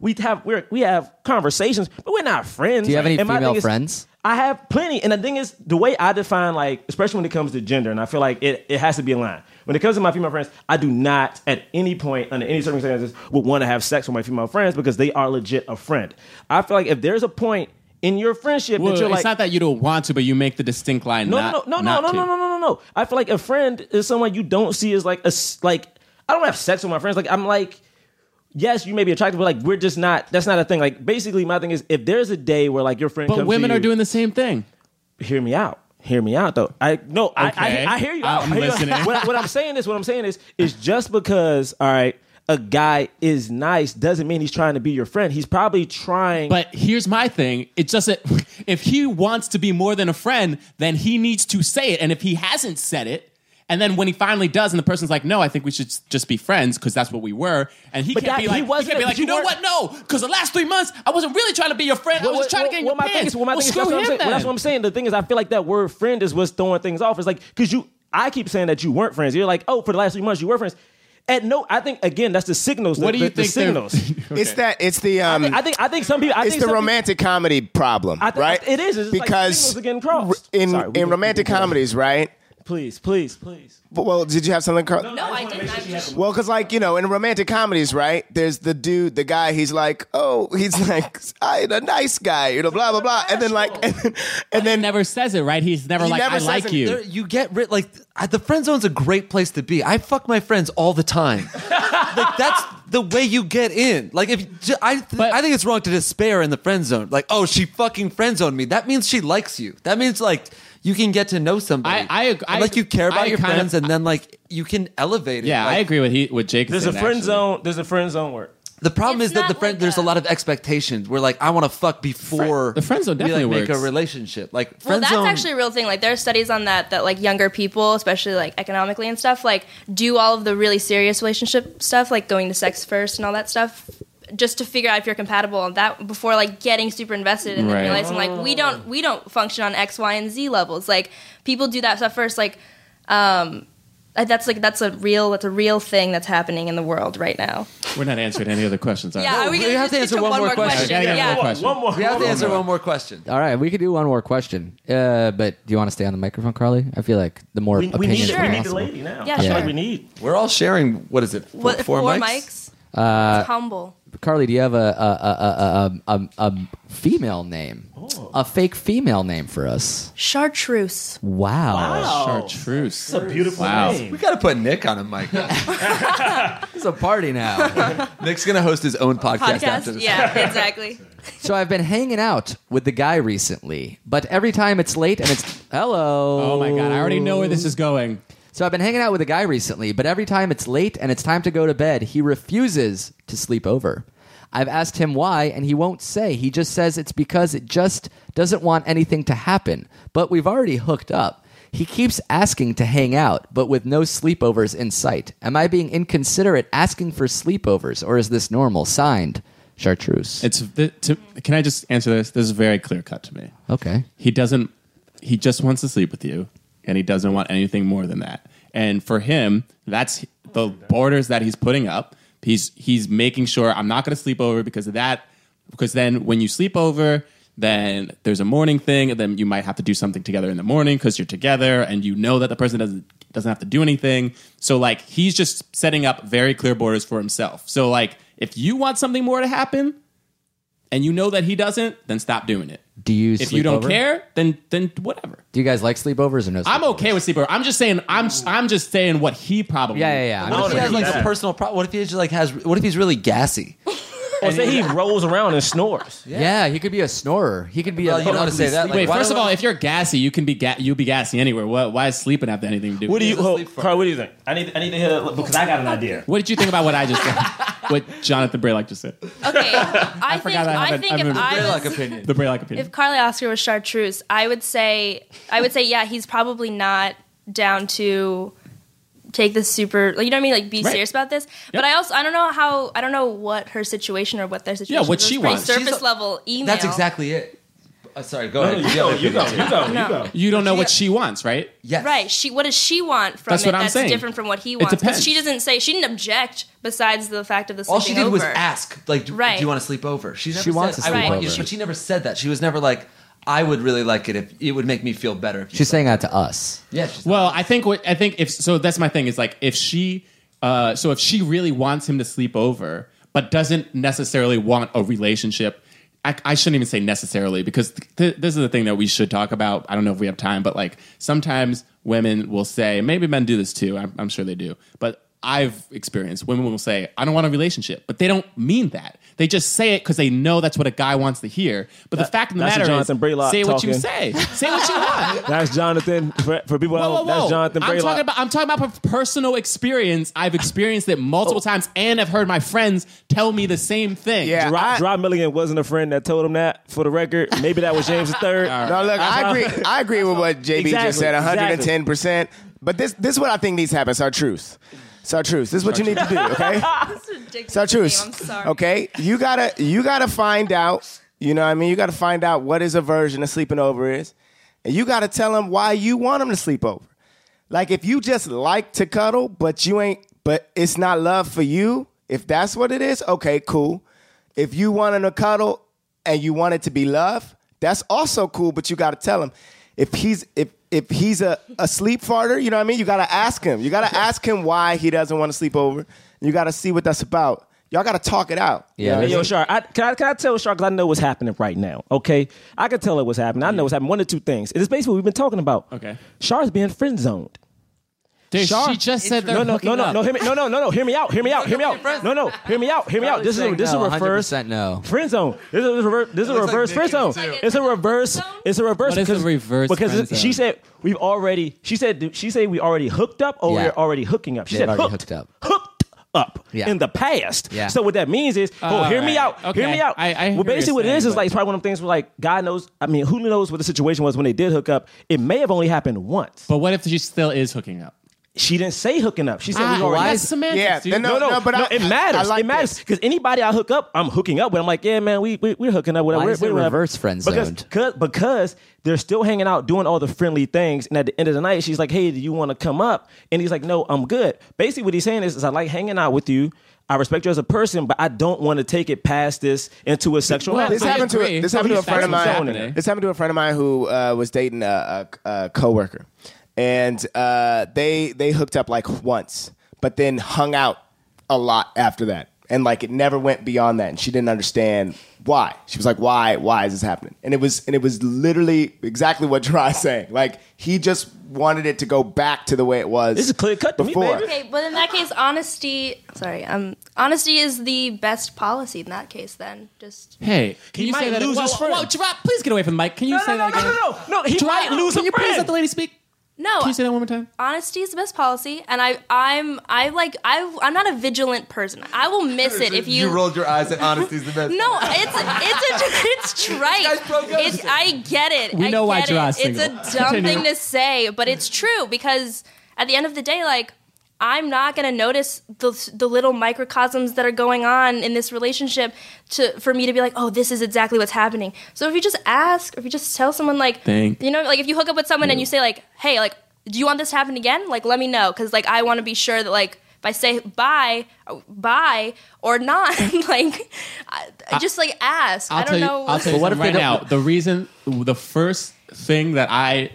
we have we're, we have conversations, but we're not friends. Do you have any And my female thing is, friends? I have plenty. And the thing is, the way I define, like, especially when it comes to gender, and I feel like it, it has to be in line. When it comes to my female friends, I do not, at any point, under any circumstances, would want to have sex with my female friends because they are legit a friend. I feel like if there's a point in your friendship Well, that you're it's like... not that you don't want to, but you make the distinct line No, not, no, no, no, not no, to. no, no, no, no, no. I feel like a friend is someone you don't see as like a s- like. I don't have sex with my friends. Like I'm like, yes, you may be attractive, but like we're just not. That's not a thing. Like basically, my thing is if there's a day where like your friend, But comes women to you, are doing the same thing. Hear me out. Hear me out, though. I no, I, Okay. I I hear you. I'm out. I hear you out. listening. What, what I'm saying is, what I'm saying is, is just because all right, a guy is nice doesn't mean he's trying to be your friend. He's probably trying. But here's my thing. It's just that if he wants to be more than a friend, then he needs to say it. And if he hasn't said it, and then when he finally does, and the person's like, "No, I think we should just be friends because that's what we were," and he But can't that- be like, he he, wasn't- can't be but like, you "You know weren't- what? No, because the last three months I wasn't really trying to be your friend. I was just trying to get in your my thing pants." is, well, my Well, thing is, screw that's what I'm him saying. then. Well, that's what I'm saying. The thing is, I feel like that word "friend" is what's throwing things off. It's like because you, I keep saying that you weren't friends. You're like, oh, for the last three months you were friends. And no, I think again that's the signals. What the, do you the, the think they're- signals? Okay. It's that. It's the. Um, I, think, I think. I think some people. I it's think the some romantic comedy problem, I think- right? it is. It's just like because signals are getting crossed. in Sorry, we in can- romantic we can- comedies, right? Please, please, please. Well, did you have something, Carl? No, I didn't. I just, Well, because like you know, in romantic comedies, right? There's the dude, the guy. He's like, oh, he's like, I'm a nice guy, you know, blah blah blah, and then like, and then, and then never says it, right? He's never He like, never "I says like it. you." There- you get rid like I- the friend zone's a great place to be. I fuck my friends all the time. Like that's the way you get in. Like if j- I, th- But- I think it's wrong to despair in the friend zone. Like oh, she fucking friend zoned me. That means she likes you. That means like you can get to know somebody. I- I ag- And, like you care about I your kind of- friends, and then like you can elevate it. Yeah, Like, I agree with he with Jake. There's a saying, friend actually. zone. There's a friend zone word. The problem It's is that the not friend like there's a a- lot of expectations. We're like I want to fuck before The friend zone we, like, definitely make a works. relationship. Like well, friend that's zone, actually a real thing. Like, there are studies on that, that, like, younger people, especially, like, economically and stuff, like, do all of the really serious relationship stuff, like going to sex first and all that stuff, just to figure out if you're compatible on that before, like, getting super invested and then Right. realizing, like, we don't, we don't function on X, Y, and Z levels. Like, people do that stuff first. Like, um, uh, that's, like, that's a real, that's a real thing that's happening in the world right now. We're not answering any other questions. Are Yeah, we? are we we gonna have to just answer get one more question. Okay, I got Yeah. another question. One more. we have one to more. answer one more question. All right, we could do one more question. Uh, but do you want to stay on the microphone, Carly? I feel like the more We, we opinions need. Sure. We the need the possible. lady now. Yeah, I feel sure. like we need. We're all sharing. What is it? Four, What, four four mics? mics? Uh, It's humble. Carly, do you have a a, a, a, a, a, a female name? A fake female name for us? Chartreuse. Wow. Wow. Chartreuse. It's a beautiful Wow. name. We got to put Nick on a mic. It's a party now. Nick's gonna host his own podcast, after Podcast? this. Yeah, exactly. So I've been hanging out with the guy recently, but every time it's late and it's hello. Oh my god, I already know where this is going. So I've been hanging out with a guy recently, but every time it's late and it's time to go to bed, he refuses to sleep over. I've asked him why, and he won't say. He just says it's because it just doesn't want anything to happen. But we've already hooked up. He keeps asking to hang out, but with no sleepovers in sight. Am I being inconsiderate asking for sleepovers, or is this normal? Signed, Chartreuse. It's the, to, can I just answer this? This is very clear cut to me. Okay. He doesn't. He just wants to sleep with you, and he doesn't want anything more than that. And for him, that's the borders that he's putting up. He's he's making sure I'm not going to sleep over because of that. Because then when you sleep over, then there's a morning thing, and then you might have to do something together in the morning because you're together, and you know that the person doesn't doesn't have to do anything. So like he's just setting up very clear borders for himself. So like if you want something more to happen, and you know that he doesn't, then stop doing it. Do you If sleep you don't over? care, then then whatever. Do you guys like sleepovers or no sleepovers? I'm okay with sleepover. I'm just saying. I'm I'm just saying what he probably. Yeah, yeah, yeah. I'm No, What if he has like that. a personal problem? What if he just like has? What if he's really gassy? Or say he rolls around and snores. Yeah, he could be a snorer. He could be Well, a you don't want to say that. Like, Wait, why first do of all, I- if you're gassy, you can be ga- you'll be gassy anywhere. What? Why does sleeping have anything to do? What with do you, it? oh, sleep for? Carl? What do you think? I need, I need to hear that because I got an idea. What did you think about what I just said? What Jonathan Braylock just said? Okay, I, think forgot I have I an- think I have if an- I Braylock was, opinion. The Braylock opinion. if Carly Oscar was Chartreuse, I would say I would say yeah, he's probably not down to take this super. Like, you know what I mean? Like, be Right. serious about this. But Yep. I also I don't know how I don't know what her situation or what their situation. Yeah, what is. It she was pretty wants. Surface She's a- level email. That's exactly it. Uh, sorry, go No, ahead. no, you go, you go, you go, you go. You don't know what she wants, right? Yes. Right. She. What does she want from That's it what I'm that's saying. different from what he It wants? depends. Because she doesn't say she didn't object. Besides the fact of the sleeping All she did over. was ask, like, do, Right. do you want to sleep over? She never She said, wants to I sleep want you, over. but she never said that. She was never like, I would really like it if it would make me feel better. If you She's slept saying that over." to us. Yeah. She's Well, I think what I think if so, that's my thing. Is like if she, uh, so if she really wants him to sleep over, but doesn't necessarily want a relationship. I, I shouldn't even say necessarily because th- this is the thing that we should talk about. I don't know if we have time, but like sometimes women will say, maybe men do this too. I'm, I'm sure they do, but I've experienced women will say, I don't want a relationship, but they don't mean that. They just say it because they know that's what a guy wants to hear. But the fact of the that's matter Jonathan is, Braylock say what you talking. say. Say what you want. That's Jonathan. For, for people at Whoa, whoa, home, whoa. that's Jonathan I'm Braylock. talking about I'm talking about personal experience. I've experienced it multiple times, and I've heard my friends tell me the same thing. Yeah, Rob, I- Rob Milligan wasn't a friend that told him that. For the record, maybe that was James the Third. No, look, I agree. I agree with what J B just Exactly, said, one hundred ten percent. But this, this is what I think needs to happen. It's our truth. It's our truth. This is what you need to do. Okay. That's ridiculous. It's our truth. name, I'm sorry. Okay. You gotta, you gotta find out. You know what I mean? You gotta find out what his aversion to sleeping over is, and you gotta tell him why you want him to sleep over. Like if you just like to cuddle, but you ain't, but it's not love for you. If that's what it is, okay, cool. If you want him to cuddle and you want it to be love, that's also cool. But you gotta tell him if he's if if he's a, a sleep farter, you know what I mean? You gotta ask him. You gotta ask him why he doesn't want to sleep over. You gotta see what that's about. Y'all gotta talk it out. You Yeah, know what I Hey, yo, mean? Shar, I, can, I, can I tell Shar, because I know what's happening right now, okay? I can tell her what's happening. I know what's happening. One of two things. It's basically what we've been talking about. Okay. Shar's being friend-zoned. Dude, Shar- she just said they're No, no, hooking no, no, up. no, hear me, no, no, no, no, hear me out, hear me out, hear me out. No, no, hear me out, hear me out. This is a, Charlie's this is a saying no, reverse one hundred percent no. friend zone. This is a reverse. This is a looks like reverse Nick friend zone. is too. It's a reverse. It's a reverse. What is a because- reverse Because friend she zone? said we've already. She said she said we already hooked up or Yeah. we're already hooking up. She They've said already hooked, hooked up. Hooked up Yeah. in the past. Yeah. So what that means is, oh, All hear me right. out. Okay. Hear me out. I- I hear well, what you're basically, what it is saying, is like but- it's probably one of them things where like God knows. I mean, who knows what the situation was when they did hook up? It may have only happened once. But what if she still is hooking up? She didn't say hooking up. She said Ah, we already. why is semantics, Yeah, dude? then No, no, No, but no, I- it matters. I like it matters this. because anybody I hook up, I'm hooking up with. I'm like, yeah, man, we, we we're hooking up. Whatever. Why we're, is it we're whatever. reverse friend Because, zoned? cause, because they're still hanging out, doing all the friendly things, and at the end of the night, she's like, hey, do you want to come up? And he's like, no, I'm good. Basically, what he's saying is, is I like hanging out with you. I respect you as a person, but I don't want to take it past this into a sexual Well, matter. This I happened to agree. a, this happened to a That's friend of what's mine. happening. This happened to a friend of mine who uh, was dating a, a, a coworker, and uh, they they hooked up like once, but then hung out a lot after that, and like it never went beyond that. And she didn't understand why. She was like, "Why? Why is this happening?" And it was and it was literally exactly what Dry's saying. Like he just wanted it to go back to the way it was. This is clear cut to me, before. baby. Okay, but in that case, honesty. Sorry, um, honesty is the best policy in that case. Then just Hey, can He you might say that? lose whoa, his whoa, friend. whoa, Gerard, please get away from the mic. Can you No, say no, that no, again? no, no, no. He Gerard, might lose a Can you please friend. let the lady speak? no. Can you say that one more time? Honesty is the best policy, and I, I'm, I like, I, I'm not a vigilant person. I will miss it if you. You rolled your eyes at honesty's the best. No, it's it's a, it's trite. guy's pro-ghosting. It's I get it. We I know why get Gerard's it. It's single. a dumb Continue. thing to say, but it's true because at the end of the day, like I'm not gonna notice the the little microcosms that are going on in this relationship to for me to be like, oh, this is exactly what's happening. So if you just ask, or if you just tell someone like, Thank you know, like if you hook up with someone and you say like, hey, like, do you want this to happen again? Like, let me know because like I want to be sure that like. If I say bye, bye or not, like, I, I just like ask. I'll I don't tell you, know. I'll tell you But what something if right they now. don't- The reason, the first thing that I,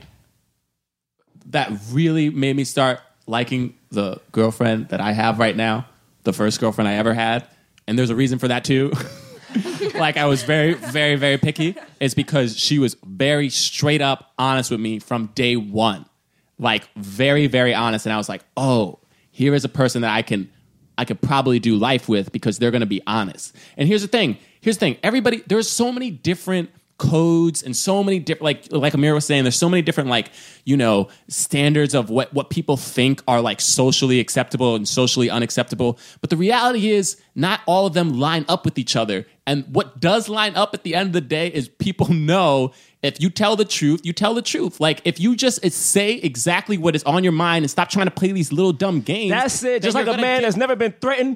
that really made me start liking the girlfriend that I have right now, the first girlfriend I ever had, and there's a reason for that too. Like I was very, very, very picky. It's because she was very straight up honest with me from day one. Like very, very honest. And I was like, oh, here is a person that I can I could probably do life with because they're going to be honest. And here's the thing. Here's the thing. Everybody, there's so many different codes and so many different, like like Amir was saying, there's so many different like, you know, standards of what, what people think are like socially acceptable and socially unacceptable. But the reality is not all of them line up with each other. And what does line up at the end of the day is people know if you tell the truth, you tell the truth. Like if you just say exactly what is on your mind and stop trying to play these little dumb games. That's it. then Just like you're a gonna man get- that's never been threatened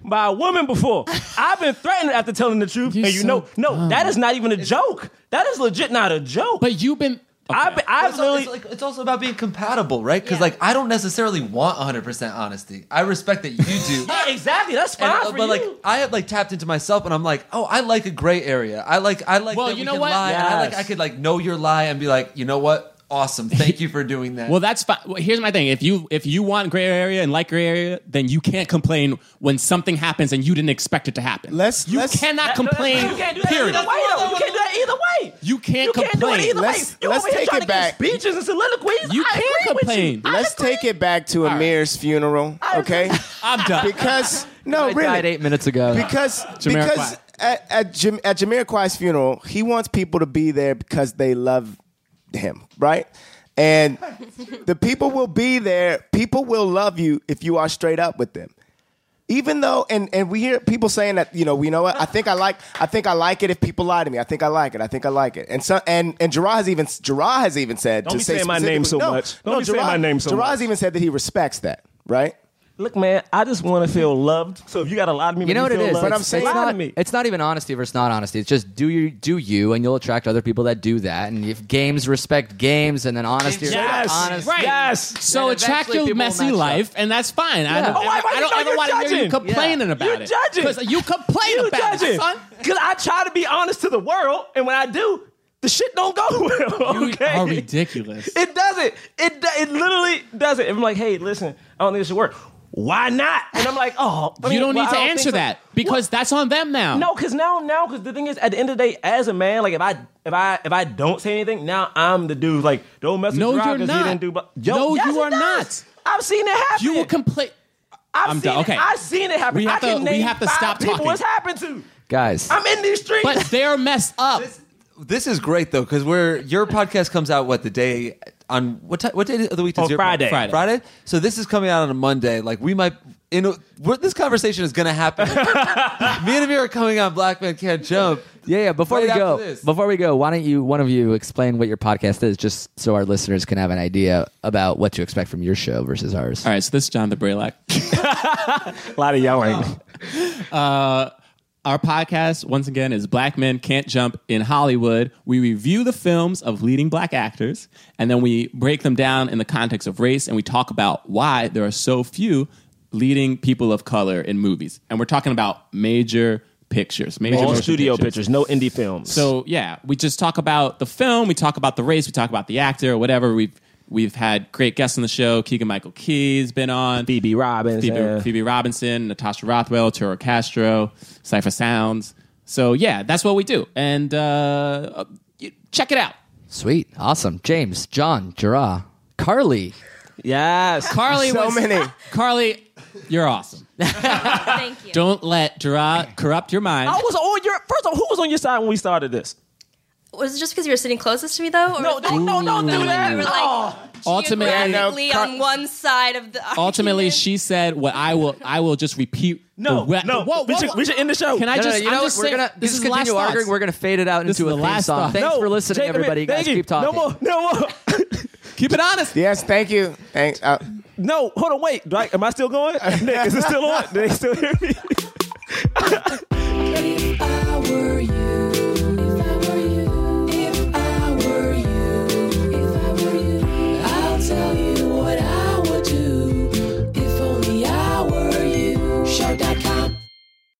by a woman before. I've been threatened after telling the truth, You're and you so know, no, dumb. that is not even a joke. That is legit not a joke. But you've been. I've, been, But I've it's, literally. it's, like, it's also about being compatible, right? Because Yeah. like I don't necessarily want one hundred percent honesty. I respect that you do. yeah, exactly. That's fine And, uh, for but you. like I have like tapped into myself, and I'm like, oh, I like a gray area. I like, I like. Well, that you we know can what? Lie, and I like, Yes. I could like know your lie and be like, you know what? Awesome. Thank you for doing that. Well, that's fine. Well, here's my thing: if you if you want gray area and like gray area, then you can't complain when something happens and you didn't expect it to happen. Let's- you let's- cannot That- no, complain. You can't do that period. either way, though. You can't do that either way. You can't You can't do complain. it either Let's- way. You let's over here take trying it to back. give speeches and soliloquies. You I can't agree with complain. you. I Let's agree. take it back to right. Amir's funeral, okay? I'm done. Because no, I really, died eight minutes ago. because Jamiroquai. because at at, Jam, at Jamiroquai's funeral, he wants people to be there because they love him, right? And the people will be there. People will love you if you are straight up with them. Even though, and, and we hear people saying that, you know, you know what? I think I like, I think I like it if people lie to me. I think I like it. I think I like it. And so, and and Gerard has even Gerard has even said Don't to be say saying my name so specifically- no, much. Don't no, be saying Gerard, my name so Gerard much. has even said that he respects that, right? Look, man, I just want to feel loved. So if you got a lot of me, You know what it is? But I'm It's- saying- it's lie not, to me. it's not even honesty versus not honesty. It's just do you do you, and you'll attract other people that do that. And if games respect games, and then honesty Yes. respects honesty. Right. Yes. So Then attract eventually your people will messy match up. life, and that's fine. I don't, Oh, why- why I you don't know ever you're want to hear you judging? complaining Yeah. about You it. judging. Because you complain You about judging. it, son. Because I try to be honest to the world, and when I do, the shit don't go well. You Okay? are ridiculous. It doesn't. It do- it literally doesn't. If I'm like, hey, listen, I don't think this should work. Why not? And I'm like, oh, I mean, you don't well, need I to don't answer think so. that because that's on them now. No, because now, now, because the thing is, at the end of the day, as a man, like if I, if I, if I don't say anything, now I'm the dude. Like, don't mess with No, Gerard you're 'cause not. He didn't do. But No, yes, you it are does. not. I've seen it happen. You will complain. I've I'm seen done. it. Okay. I've seen it happen. We have I can to- we name have to five stop people talking. It's happened to. Guys, I'm in these streets. But they're messed up. this is great though, because we're your podcast comes out what the day on what time? What day of the week does On your Friday. Friday. Friday. So this is coming out on a Monday. Like we might. In a, we're, this conversation is going to happen. Me and Amir are coming on Black Men Can't Jump. yeah, yeah. Before Right we go, after this. before we go, why don't you one of you explain what your podcast is, just so our listeners can have an idea about what to expect from your show versus ours. All right, so this is John the Braylock. a lot of yelling. Our podcast, once again, is Black Men Can't Jump in Hollywood. We review the films of leading black actors, and then we break them down in the context of race, and we talk about why there are so few leading people of color in movies. And we're talking about major pictures, major All motion studio pictures, no indie films. So, yeah, we just talk about the film, we talk about the race, we talk about the actor, or whatever. We've We've had great guests on the show. Keegan-Michael Key's been on. Phoebe Robinson. Phoebe, Phoebe Robinson, Natasha Rothwell, Turo Castro, Cypher Sounds. So, yeah, that's what we do. And uh, check it out. Sweet, awesome. James, John, Gerard, Carly. Yes. Carly So was, many. Carly, you're awesome. Thank you. Don't let Gerard corrupt your mind. I was on your first of all, who was on your side when we started this? Was it just because you were sitting closest to me, though? Or No, was don't, it- no, don't do like that. we were like Oh. Ultimately- geographically Yeah, no, on one side of the Ultimately, argument. she said, "What I will, I will just repeat." No, the re- no. Whoa, we, whoa, should, whoa. we should end the show. Can I No, no, just? no, you I'm know just what? We're saying, gonna this just is the last continue arguing. thoughts. We're gonna fade it out This into is a the theme last song. thought. Thanks no, for listening, Jacob, everybody. thank Guys, you. keep talking. No more, no more. Keep it honest. Yes, thank you. Thanks. Uh, No, hold on, wait. Do I, am I still going? Nick, is it still on? Do they still hear me?